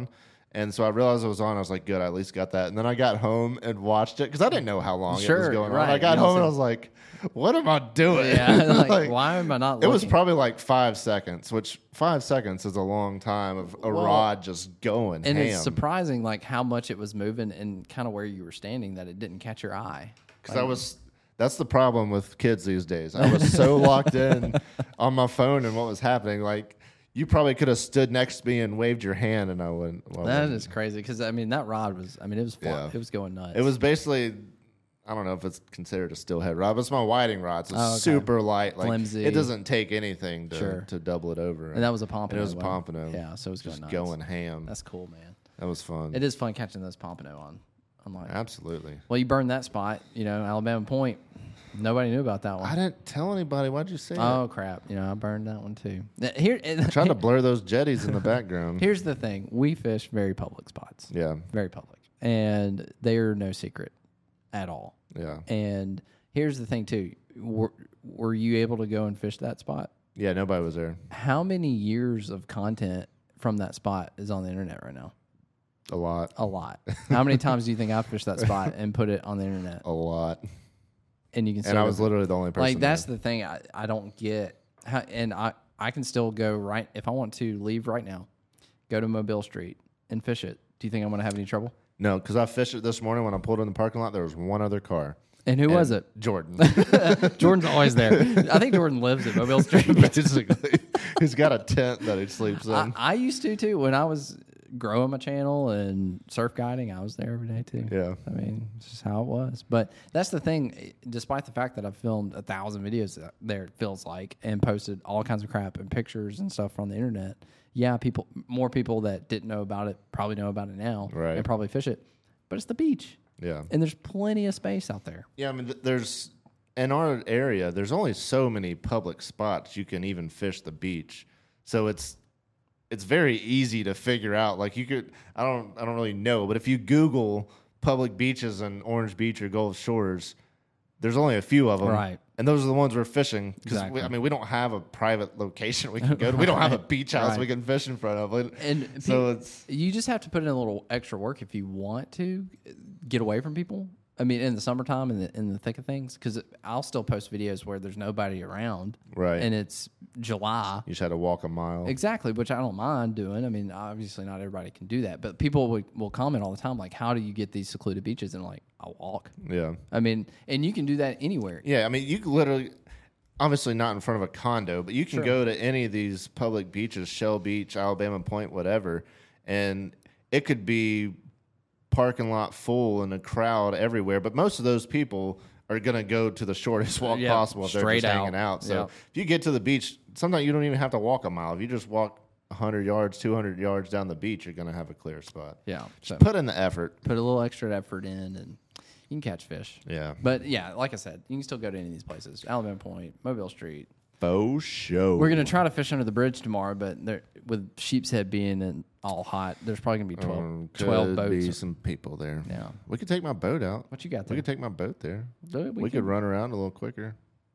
Speaker 2: And so I realized it was on. I was like, good, I at least got that. And then I got home and watched it because I didn't know how long
Speaker 1: Sure,
Speaker 2: it was going
Speaker 1: right.
Speaker 2: on. I got
Speaker 1: You
Speaker 2: home
Speaker 1: also-
Speaker 2: and I was like, what am I doing?
Speaker 1: Yeah, like,
Speaker 2: Like,
Speaker 1: why am I not
Speaker 2: it
Speaker 1: looking?
Speaker 2: was probably like five seconds, which five seconds is a long time of a
Speaker 1: Well,
Speaker 2: rod just going
Speaker 1: and
Speaker 2: ham.
Speaker 1: it's surprising, like, how much it was moving and kind of where you were standing that it didn't catch your eye.
Speaker 2: Because I was, that's the problem with kids these days. I was so locked in on my phone and what was happening. Like, you probably could have stood next to me and waved your hand, and I wouldn't. Well, I
Speaker 1: That
Speaker 2: wouldn't.
Speaker 1: is crazy because, I mean, that rod was, I mean, it was fly,
Speaker 2: Yeah.
Speaker 1: it was going nuts.
Speaker 2: It was basically, I don't know if it's considered a steelhead rod, but it's my whiting rod. So it's
Speaker 1: Oh, okay.
Speaker 2: super light. Like,
Speaker 1: Flimsy.
Speaker 2: It doesn't take anything to,
Speaker 1: Sure.
Speaker 2: to double it over.
Speaker 1: And that was a pompano.
Speaker 2: It was a
Speaker 1: well.
Speaker 2: pompano.
Speaker 1: Yeah, so it was going
Speaker 2: Just
Speaker 1: nuts.
Speaker 2: going ham.
Speaker 1: That's cool, man.
Speaker 2: That was fun.
Speaker 1: It is fun catching those pompano on. I'm like,
Speaker 2: Absolutely.
Speaker 1: well, you burned that spot, you know, Alabama Point. Nobody knew about that
Speaker 2: I
Speaker 1: one.
Speaker 2: didn't tell anybody. Why'd you say that?
Speaker 1: Oh crap! You know, I burned that one too. Now, Here,
Speaker 2: Trying to blur those jetties in the background.
Speaker 1: here's the thing: we fish very public spots,
Speaker 2: Yeah.
Speaker 1: very public, and they are no secret at all.
Speaker 2: Yeah.
Speaker 1: And here's the thing too: were, were you able to go and fish that spot?
Speaker 2: Yeah. Nobody was there.
Speaker 1: How many years of content from that spot is on the internet right now?
Speaker 2: A lot.
Speaker 1: A lot. How many times do you think I fished that spot and put it on the internet?
Speaker 2: A lot.
Speaker 1: And you can still
Speaker 2: And I
Speaker 1: go
Speaker 2: was
Speaker 1: fish?
Speaker 2: literally the only person.
Speaker 1: Like that's
Speaker 2: there.
Speaker 1: the thing I, I don't get. How, and I, I can still go right if I want to leave right now, go to Mobile Street and fish it. Do you think I'm going to have any trouble?
Speaker 2: No, because I fished it this morning when I pulled in the parking lot. There was one other car.
Speaker 1: And who
Speaker 2: And
Speaker 1: was it?
Speaker 2: Jordan.
Speaker 1: Jordan's always there. I think Jordan lives at Mobile Street.
Speaker 2: Basically, he's got a tent that he sleeps in.
Speaker 1: I, I used to too when I was growing my channel and surf guiding. I was there every day too.
Speaker 2: Yeah.
Speaker 1: I mean, it's just how it was. But that's the thing. Despite the fact that I've filmed a thousand videos there, it feels like, and posted all kinds of crap and pictures and stuff on the internet. Yeah, people, more people that didn't know about it probably know about it now,
Speaker 2: Right.
Speaker 1: and probably fish it. But it's the beach,
Speaker 2: Yeah.
Speaker 1: and there's plenty of space out there.
Speaker 2: Yeah, I mean, th- there's in our area, there's only so many public spots you can even fish the beach. So it's it's very easy to figure out. Like you could, I don't, I don't really know, but if you Google public beaches in Orange Beach or Gulf Shores, there's only a few of them,
Speaker 1: Right.
Speaker 2: And those are the ones we're fishing because
Speaker 1: Exactly.
Speaker 2: I mean, we don't have a private location we can go to. We don't have a
Speaker 1: Right.
Speaker 2: beach house
Speaker 1: Right.
Speaker 2: we can fish in front of. And,
Speaker 1: And
Speaker 2: so
Speaker 1: pe-
Speaker 2: it's
Speaker 1: you just have to put in a little extra work if you want to get away from people. I mean, in the summertime, in the in the thick of things, because I'll still post videos where there's nobody around,
Speaker 2: Right.
Speaker 1: And it's July,
Speaker 2: you just had to walk a mile.
Speaker 1: exactly, which I don't mind doing. I mean, obviously not everybody can do that, but people will, will comment all the time, like, "How do you get these secluded beaches?" And like, I'll walk.
Speaker 2: Yeah.
Speaker 1: I mean, and you can do that anywhere.
Speaker 2: Yeah, I mean, you could literally, obviously not in front of a condo, but you can
Speaker 1: Sure.
Speaker 2: go to any of these public beaches, Shell Beach, Alabama Point, whatever, and it could be parking lot full and a crowd everywhere. But most of those people are going to go to the shortest walk
Speaker 1: Yeah,
Speaker 2: possible if they're
Speaker 1: straight
Speaker 2: just hanging
Speaker 1: out.
Speaker 2: out. So
Speaker 1: Yeah.
Speaker 2: if you get to the beach, sometimes you don't even have to walk a mile. If you just walk one hundred yards, two hundred yards down the beach, you're going to have a clear spot.
Speaker 1: Yeah, so
Speaker 2: Put in the effort.
Speaker 1: put a little extra effort in, and you can catch fish.
Speaker 2: Yeah.
Speaker 1: But yeah, like I said, you can still go to any of these places: Alabama Point, Mobile Street.
Speaker 2: Faux show.
Speaker 1: We're gonna try to fish under the bridge tomorrow, but there, with Sheep's Head being in all hot, there's probably gonna be twelve,
Speaker 2: Um,
Speaker 1: twelve
Speaker 2: could
Speaker 1: boats.
Speaker 2: be some people there.
Speaker 1: Yeah.
Speaker 2: We could take my boat out.
Speaker 1: What you got
Speaker 2: We
Speaker 1: there?
Speaker 2: could take my boat there.
Speaker 1: Do it,
Speaker 2: We,
Speaker 1: we
Speaker 2: could
Speaker 1: can-
Speaker 2: run around a little quicker.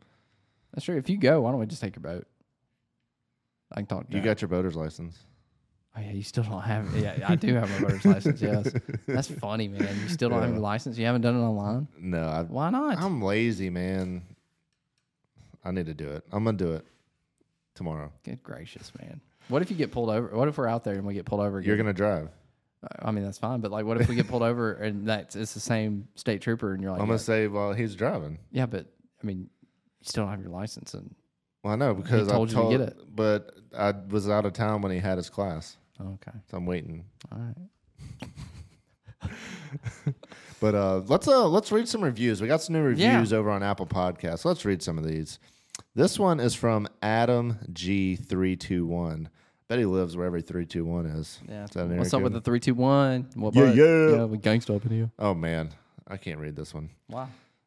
Speaker 1: That's true. If you go, why don't we just take your boat? I can talk. To
Speaker 2: You
Speaker 1: Jack.
Speaker 2: got your boater's license.
Speaker 1: Oh yeah, you still don't have. Yeah, I do have my boater's license. Yes, that's funny, man. You still don't have
Speaker 2: Yeah.
Speaker 1: your license. You haven't done it online.
Speaker 2: No, I,
Speaker 1: Why not?
Speaker 2: I'm lazy, man. I need to do it. I'm gonna do it tomorrow.
Speaker 1: Good gracious, man. What if you get pulled over? What if we're out there and we get pulled over? Again?
Speaker 2: You're gonna drive.
Speaker 1: I mean, that's fine. But like, what if we get pulled over and that's it's the same state trooper and you're like,
Speaker 2: I'm
Speaker 1: yeah,
Speaker 2: gonna say, well, he's driving.
Speaker 1: yeah, but I mean, you still don't have your license and.
Speaker 2: Well, I know because
Speaker 1: told
Speaker 2: I
Speaker 1: you to
Speaker 2: told,
Speaker 1: get it.
Speaker 2: but I was out of town when he had his class,
Speaker 1: Oh, okay.
Speaker 2: so I'm waiting.
Speaker 1: All right.
Speaker 2: But uh, let's uh, let's read some reviews. We got some new
Speaker 1: Yeah.
Speaker 2: reviews over on Apple Podcasts. Let's read some of these. This one is from Adam G three two one. Bet he lives where every three two one is.
Speaker 1: Yeah.
Speaker 2: Is that an
Speaker 1: What's
Speaker 2: area
Speaker 1: up with the
Speaker 2: code?
Speaker 1: three, two, one? What
Speaker 2: Yeah,
Speaker 1: bud?
Speaker 2: yeah.
Speaker 1: Yeah, we gangsta up in here.
Speaker 2: Oh man, I can't read this one.
Speaker 1: Wow.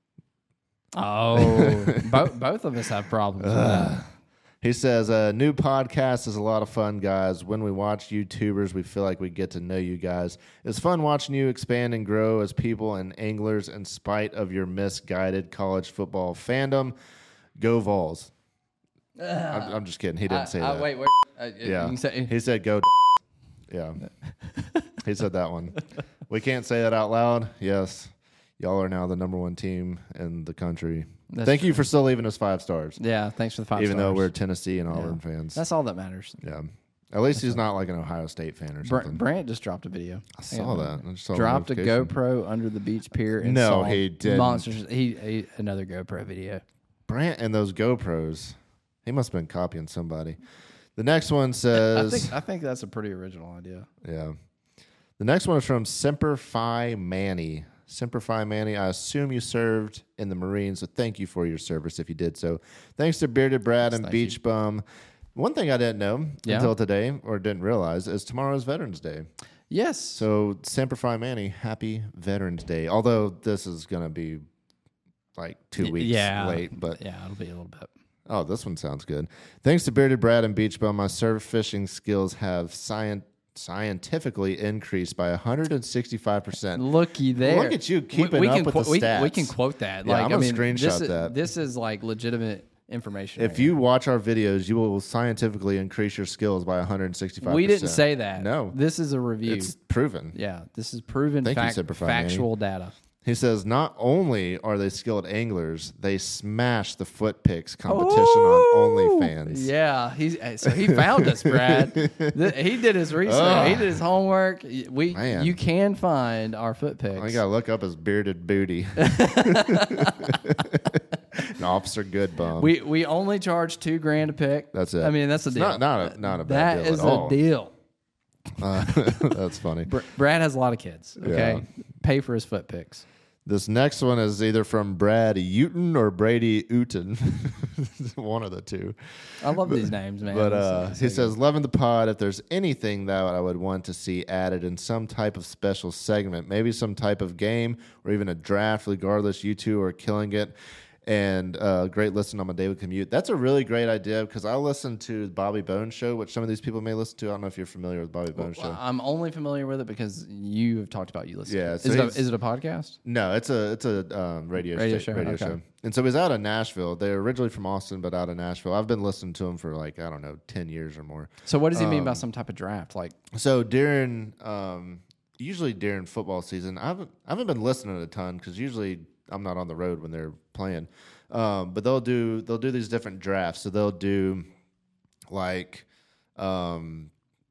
Speaker 1: Oh, both both of us have problems with that.
Speaker 2: He says, a new podcast is a lot of fun, guys. When we watch YouTubers, we feel like we get to know you guys. It's fun watching you expand and grow as people and anglers in spite of your misguided college football fandom. Go Vols. I'm, I'm just kidding. He didn't say
Speaker 1: I,
Speaker 2: that.
Speaker 1: I, wait, wait. Uh,
Speaker 2: Yeah.
Speaker 1: You can say,
Speaker 2: He said go. Yeah. He said that one. We can't say that out loud. Yes, y'all are now the number one team in the country.
Speaker 1: That's
Speaker 2: Thank
Speaker 1: true.
Speaker 2: you for still leaving us five stars.
Speaker 1: Yeah, thanks for the five
Speaker 2: Even
Speaker 1: stars.
Speaker 2: though we're Tennessee and Auburn
Speaker 1: Yeah.
Speaker 2: fans.
Speaker 1: That's all that matters.
Speaker 2: Yeah. At least he's not like an Ohio State fan or
Speaker 1: Br-
Speaker 2: something.
Speaker 1: Brant just dropped a video.
Speaker 2: I saw that. I just saw the
Speaker 1: Dropped a
Speaker 2: notification.
Speaker 1: GoPro under the beach pier. And
Speaker 2: No,
Speaker 1: saw
Speaker 2: he didn't.
Speaker 1: Monsters. He, he another GoPro video.
Speaker 2: Brant and those GoPros. He must have been copying somebody. The next one
Speaker 1: I
Speaker 2: says,
Speaker 1: think I think that's a pretty original idea.
Speaker 2: yeah. The next one is from Semper Fi Manny. Semper Fi Manny, I assume you served in the Marines, so thank you for your service if you did so. Thanks to Bearded Brad and
Speaker 1: Thank
Speaker 2: Beach
Speaker 1: you.
Speaker 2: Bum. One thing I didn't know
Speaker 1: Yeah.
Speaker 2: until today, or didn't realize, is tomorrow's Veterans Day.
Speaker 1: Yes.
Speaker 2: So Semper Fi Manny, happy Veterans Day. Although this is going to be like two
Speaker 1: Y-
Speaker 2: weeks
Speaker 1: yeah,
Speaker 2: late, but
Speaker 1: yeah, it'll be a little bit.
Speaker 2: oh, this one sounds good. Thanks to Bearded Brad and Beach Bum, my surf fishing skills have scient- scientifically increased by one hundred sixty-five percent.
Speaker 1: Looky there.
Speaker 2: Look at you keeping
Speaker 1: we, we
Speaker 2: up
Speaker 1: can
Speaker 2: with
Speaker 1: qu-
Speaker 2: the
Speaker 1: we,
Speaker 2: stats.
Speaker 1: we can quote that.
Speaker 2: Yeah,
Speaker 1: like
Speaker 2: I'm
Speaker 1: I
Speaker 2: gonna
Speaker 1: mean,
Speaker 2: screenshot
Speaker 1: this is,
Speaker 2: that.
Speaker 1: This is like legitimate information.
Speaker 2: If
Speaker 1: right
Speaker 2: you
Speaker 1: here.
Speaker 2: watch our videos, you will scientifically increase your skills by one hundred sixty-five percent.
Speaker 1: we didn't say that.
Speaker 2: No.
Speaker 1: This is a review.
Speaker 2: It's proven.
Speaker 1: yeah, this is proven
Speaker 2: Thank you,
Speaker 1: fact,
Speaker 2: Semper Fi, Manny.
Speaker 1: factual data.
Speaker 2: He says, not only are they skilled anglers, they smash the foot picks competition on OnlyFans.
Speaker 1: Yeah, he's so he found us, Brad. Th- he did his research.
Speaker 2: Ugh.
Speaker 1: He did his homework. We
Speaker 2: Man.
Speaker 1: you can find our foot picks.
Speaker 2: I gotta look up his bearded booty. An Officer Good Bum.
Speaker 1: we we only charge two grand a pick.
Speaker 2: That's it.
Speaker 1: I mean, that's a
Speaker 2: It's
Speaker 1: deal.
Speaker 2: not- not a- not a bad
Speaker 1: That
Speaker 2: deal
Speaker 1: is
Speaker 2: at
Speaker 1: a
Speaker 2: all.
Speaker 1: deal.
Speaker 2: Uh, that's funny.
Speaker 1: Br- Brad has a lot of kids. Okay,
Speaker 2: Yeah.
Speaker 1: pay for his foot picks.
Speaker 2: This next one is either from Brad Uton or Brady Uton. One of the two.
Speaker 1: I love these names, man.
Speaker 2: But
Speaker 1: This
Speaker 2: uh,
Speaker 1: is-
Speaker 2: he says, loving the pod. If there's anything that I would want to see added in some type of special segment, maybe some type of game or even a draft, regardless, you two are killing it. And uh, great listen on my daily commute. That's a really great idea because I listen to the Bobby Bones show, which some of these people may listen to. I don't know if you're familiar with Bobby Bones show.
Speaker 1: I'm only familiar with it because you have talked about you listening.
Speaker 2: Yeah,
Speaker 1: is,
Speaker 2: so
Speaker 1: it a,
Speaker 2: he's-
Speaker 1: is it a podcast?
Speaker 2: No, it's a it's a um, radio
Speaker 1: Radio
Speaker 2: sta-
Speaker 1: show,
Speaker 2: radio
Speaker 1: okay.
Speaker 2: show. And so he's out of Nashville. They're originally from Austin, but out of Nashville. I've been listening to him for like I don't know ten years or more.
Speaker 1: So what does he mean
Speaker 2: Um,
Speaker 1: by some type of draft? Like,
Speaker 2: So during um, usually during football season, I haven't I haven't been listening a ton because usually I'm not on the road when they're playing. Um, but they'll do they'll do these different drafts. So they'll do like um,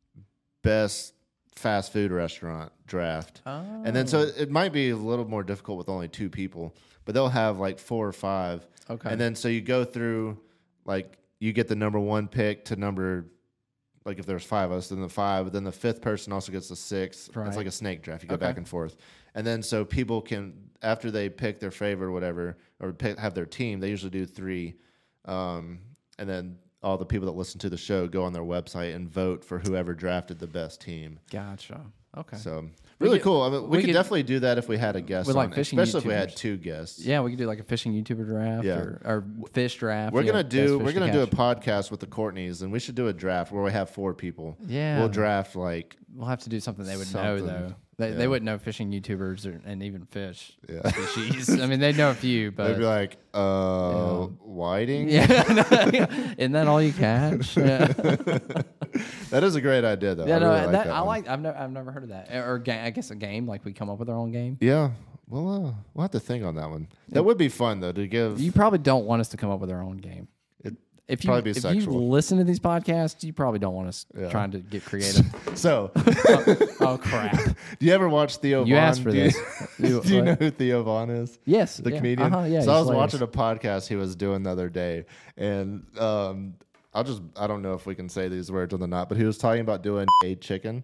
Speaker 2: best fast food restaurant draft. And then so it might be a little more difficult with only two people, but they'll have like four or five.
Speaker 1: Okay.
Speaker 2: And then so you go through like you get the number one pick to number like if there's five of us, then the five, but then the fifth person also gets the sixth.
Speaker 1: Right.
Speaker 2: It's like a snake draft. You go
Speaker 1: Okay.
Speaker 2: back and forth. And then so people can after they pick their favorite or whatever, or pick, have their team, they usually do three. Um, and then all the people that listen to the show go on their website and vote for whoever drafted the best team.
Speaker 1: gotcha. Okay.
Speaker 2: So really
Speaker 1: could-
Speaker 2: cool. I mean, we,
Speaker 1: we
Speaker 2: could,
Speaker 1: could-
Speaker 2: definitely do that if we had a guest,
Speaker 1: With, like,
Speaker 2: on,
Speaker 1: fishing
Speaker 2: especially if we had
Speaker 1: YouTubers.
Speaker 2: two guests.
Speaker 1: Yeah, we could do like a fishing YouTuber draft
Speaker 2: Yeah.
Speaker 1: or, or fish draft.
Speaker 2: We're
Speaker 1: yeah,
Speaker 2: gonna
Speaker 1: best
Speaker 2: do
Speaker 1: fish
Speaker 2: we're
Speaker 1: to
Speaker 2: gonna do a
Speaker 1: catch.
Speaker 2: podcast with the Courtneys, and we should do a draft where we have four people.
Speaker 1: Yeah.
Speaker 2: we'll draft like
Speaker 1: We'll have to do something they would
Speaker 2: Something,
Speaker 1: know though. They,
Speaker 2: yeah.
Speaker 1: they wouldn't know fishing YouTubers or, and even fish
Speaker 2: Yeah.
Speaker 1: species. I mean, they know a few, but
Speaker 2: they'd be like, uh, whiting.
Speaker 1: yeah, isn't that all you catch? Yeah,
Speaker 2: That is a great idea, though.
Speaker 1: yeah
Speaker 2: I
Speaker 1: no,
Speaker 2: really like
Speaker 1: that,
Speaker 2: that
Speaker 1: I
Speaker 2: one.
Speaker 1: like. I've never, I've never heard of that. Or ga- I guess a game like we come up with our own game.
Speaker 2: Yeah, well, uh, we'll have to think on that one. That would be fun though to give.
Speaker 1: You probably don't want us to come up with our own game.
Speaker 2: It-
Speaker 1: If you
Speaker 2: probably be
Speaker 1: if you
Speaker 2: sexual.
Speaker 1: listen to these podcasts, you probably don't want us
Speaker 2: Yeah.
Speaker 1: trying to get creative.
Speaker 2: so,
Speaker 1: Oh crap!
Speaker 2: do you ever watch Theo
Speaker 1: You
Speaker 2: Vaughn?
Speaker 1: asked for
Speaker 2: do you,
Speaker 1: this. You-
Speaker 2: do you know
Speaker 1: what?
Speaker 2: who Theo Vaughn is?
Speaker 1: Yes,
Speaker 2: The
Speaker 1: yeah.
Speaker 2: comedian.
Speaker 1: Uh-huh, yeah,
Speaker 2: so I
Speaker 1: he's
Speaker 2: was
Speaker 1: hilarious.
Speaker 2: watching a podcast he was doing the other day, and um, I'll just I don't know if we can say these words or not, but he was talking about doing a chicken.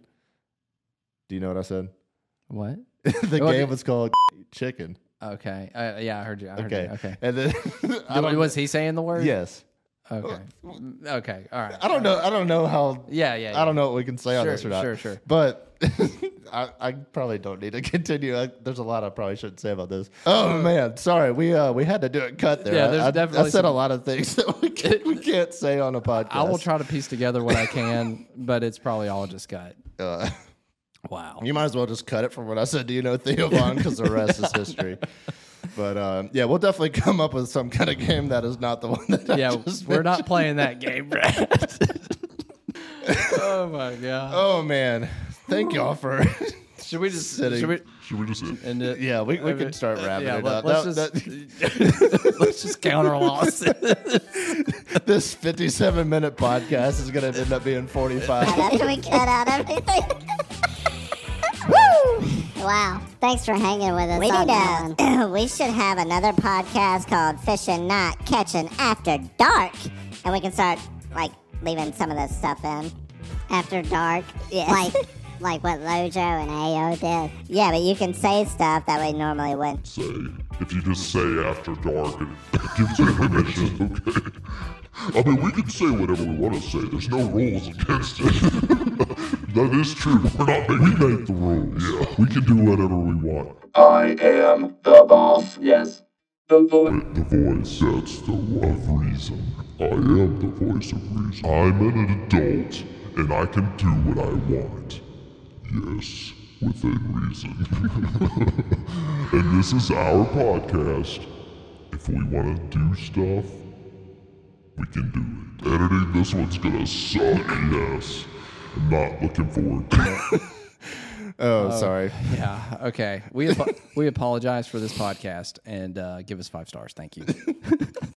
Speaker 2: Do you know what I said?
Speaker 1: What?
Speaker 2: the
Speaker 1: What?
Speaker 2: game was called Chicken.
Speaker 1: Okay. Uh, yeah, I heard you. I heard
Speaker 2: Okay.
Speaker 1: you. Okay.
Speaker 2: And then I don't,
Speaker 1: Was he saying the word?
Speaker 2: yes.
Speaker 1: Okay. Okay. All right.
Speaker 2: I don't know. I don't know how.
Speaker 1: Yeah, yeah. yeah.
Speaker 2: I don't know what we can say on
Speaker 1: Sure,
Speaker 2: this or not.
Speaker 1: sure, sure.
Speaker 2: But I, I probably don't need to continue. I, there's a lot I probably shouldn't say about this. Oh man, sorry. We uh we had to do a cut there.
Speaker 1: Yeah,
Speaker 2: I-
Speaker 1: there's
Speaker 2: I, I
Speaker 1: definitely
Speaker 2: said a
Speaker 1: some-
Speaker 2: lot of things that we can't, we can't say on a podcast.
Speaker 1: I will try to piece together what I can, but it's probably all just gut.
Speaker 2: Uh,
Speaker 1: Wow.
Speaker 2: you might as well just cut it from what I said. Do you know Theo Vaughn? Because the rest is history. But um, yeah, we'll definitely come up with some kind of game that is not the one that I
Speaker 1: Yeah,
Speaker 2: just
Speaker 1: we're not playing that game, Brad. Oh my god.
Speaker 2: Oh man, thank y'all for
Speaker 1: Should we just
Speaker 2: Sitting.
Speaker 1: should we
Speaker 3: Should we just?
Speaker 1: end it?
Speaker 2: Yeah, we, we can start wrapping
Speaker 1: Yeah,
Speaker 2: it
Speaker 1: let,
Speaker 2: up.
Speaker 1: let's
Speaker 2: That-
Speaker 1: just let's just count our losses.
Speaker 2: that- this fifty-seven minute podcast is going to end up being forty-five.
Speaker 4: After we cut out everything. Woo! Wow. Thanks for hanging with us. We
Speaker 5: on
Speaker 4: need
Speaker 5: that
Speaker 4: to, we should have another podcast called Fishing Not Catching After Dark. And we can start, like, leaving some of this stuff in. After dark.
Speaker 5: Yeah.
Speaker 4: Like, like what Lojo and A O did. Yeah, but you can say stuff that we normally wouldn't.
Speaker 3: Say if you just say after dark and it gives you permission, okay. I mean, we can say whatever we want to say. There's no rules against it. That is true. We're not we make the rules. Yeah, we can do whatever we want.
Speaker 6: I am the boss. Yes. The voice.
Speaker 3: The voice, that's the of reason. I am the voice of reason. I'm an adult, and I can do what I want. Yes, within reason. And this is our podcast. If we want to do stuff, we can do it. Editing this one's gonna suck, yes. I'm not looking forward to it.
Speaker 2: Oh, sorry.
Speaker 1: Yeah. Okay. We apo- we apologize for this podcast and uh, give us five stars. Thank you.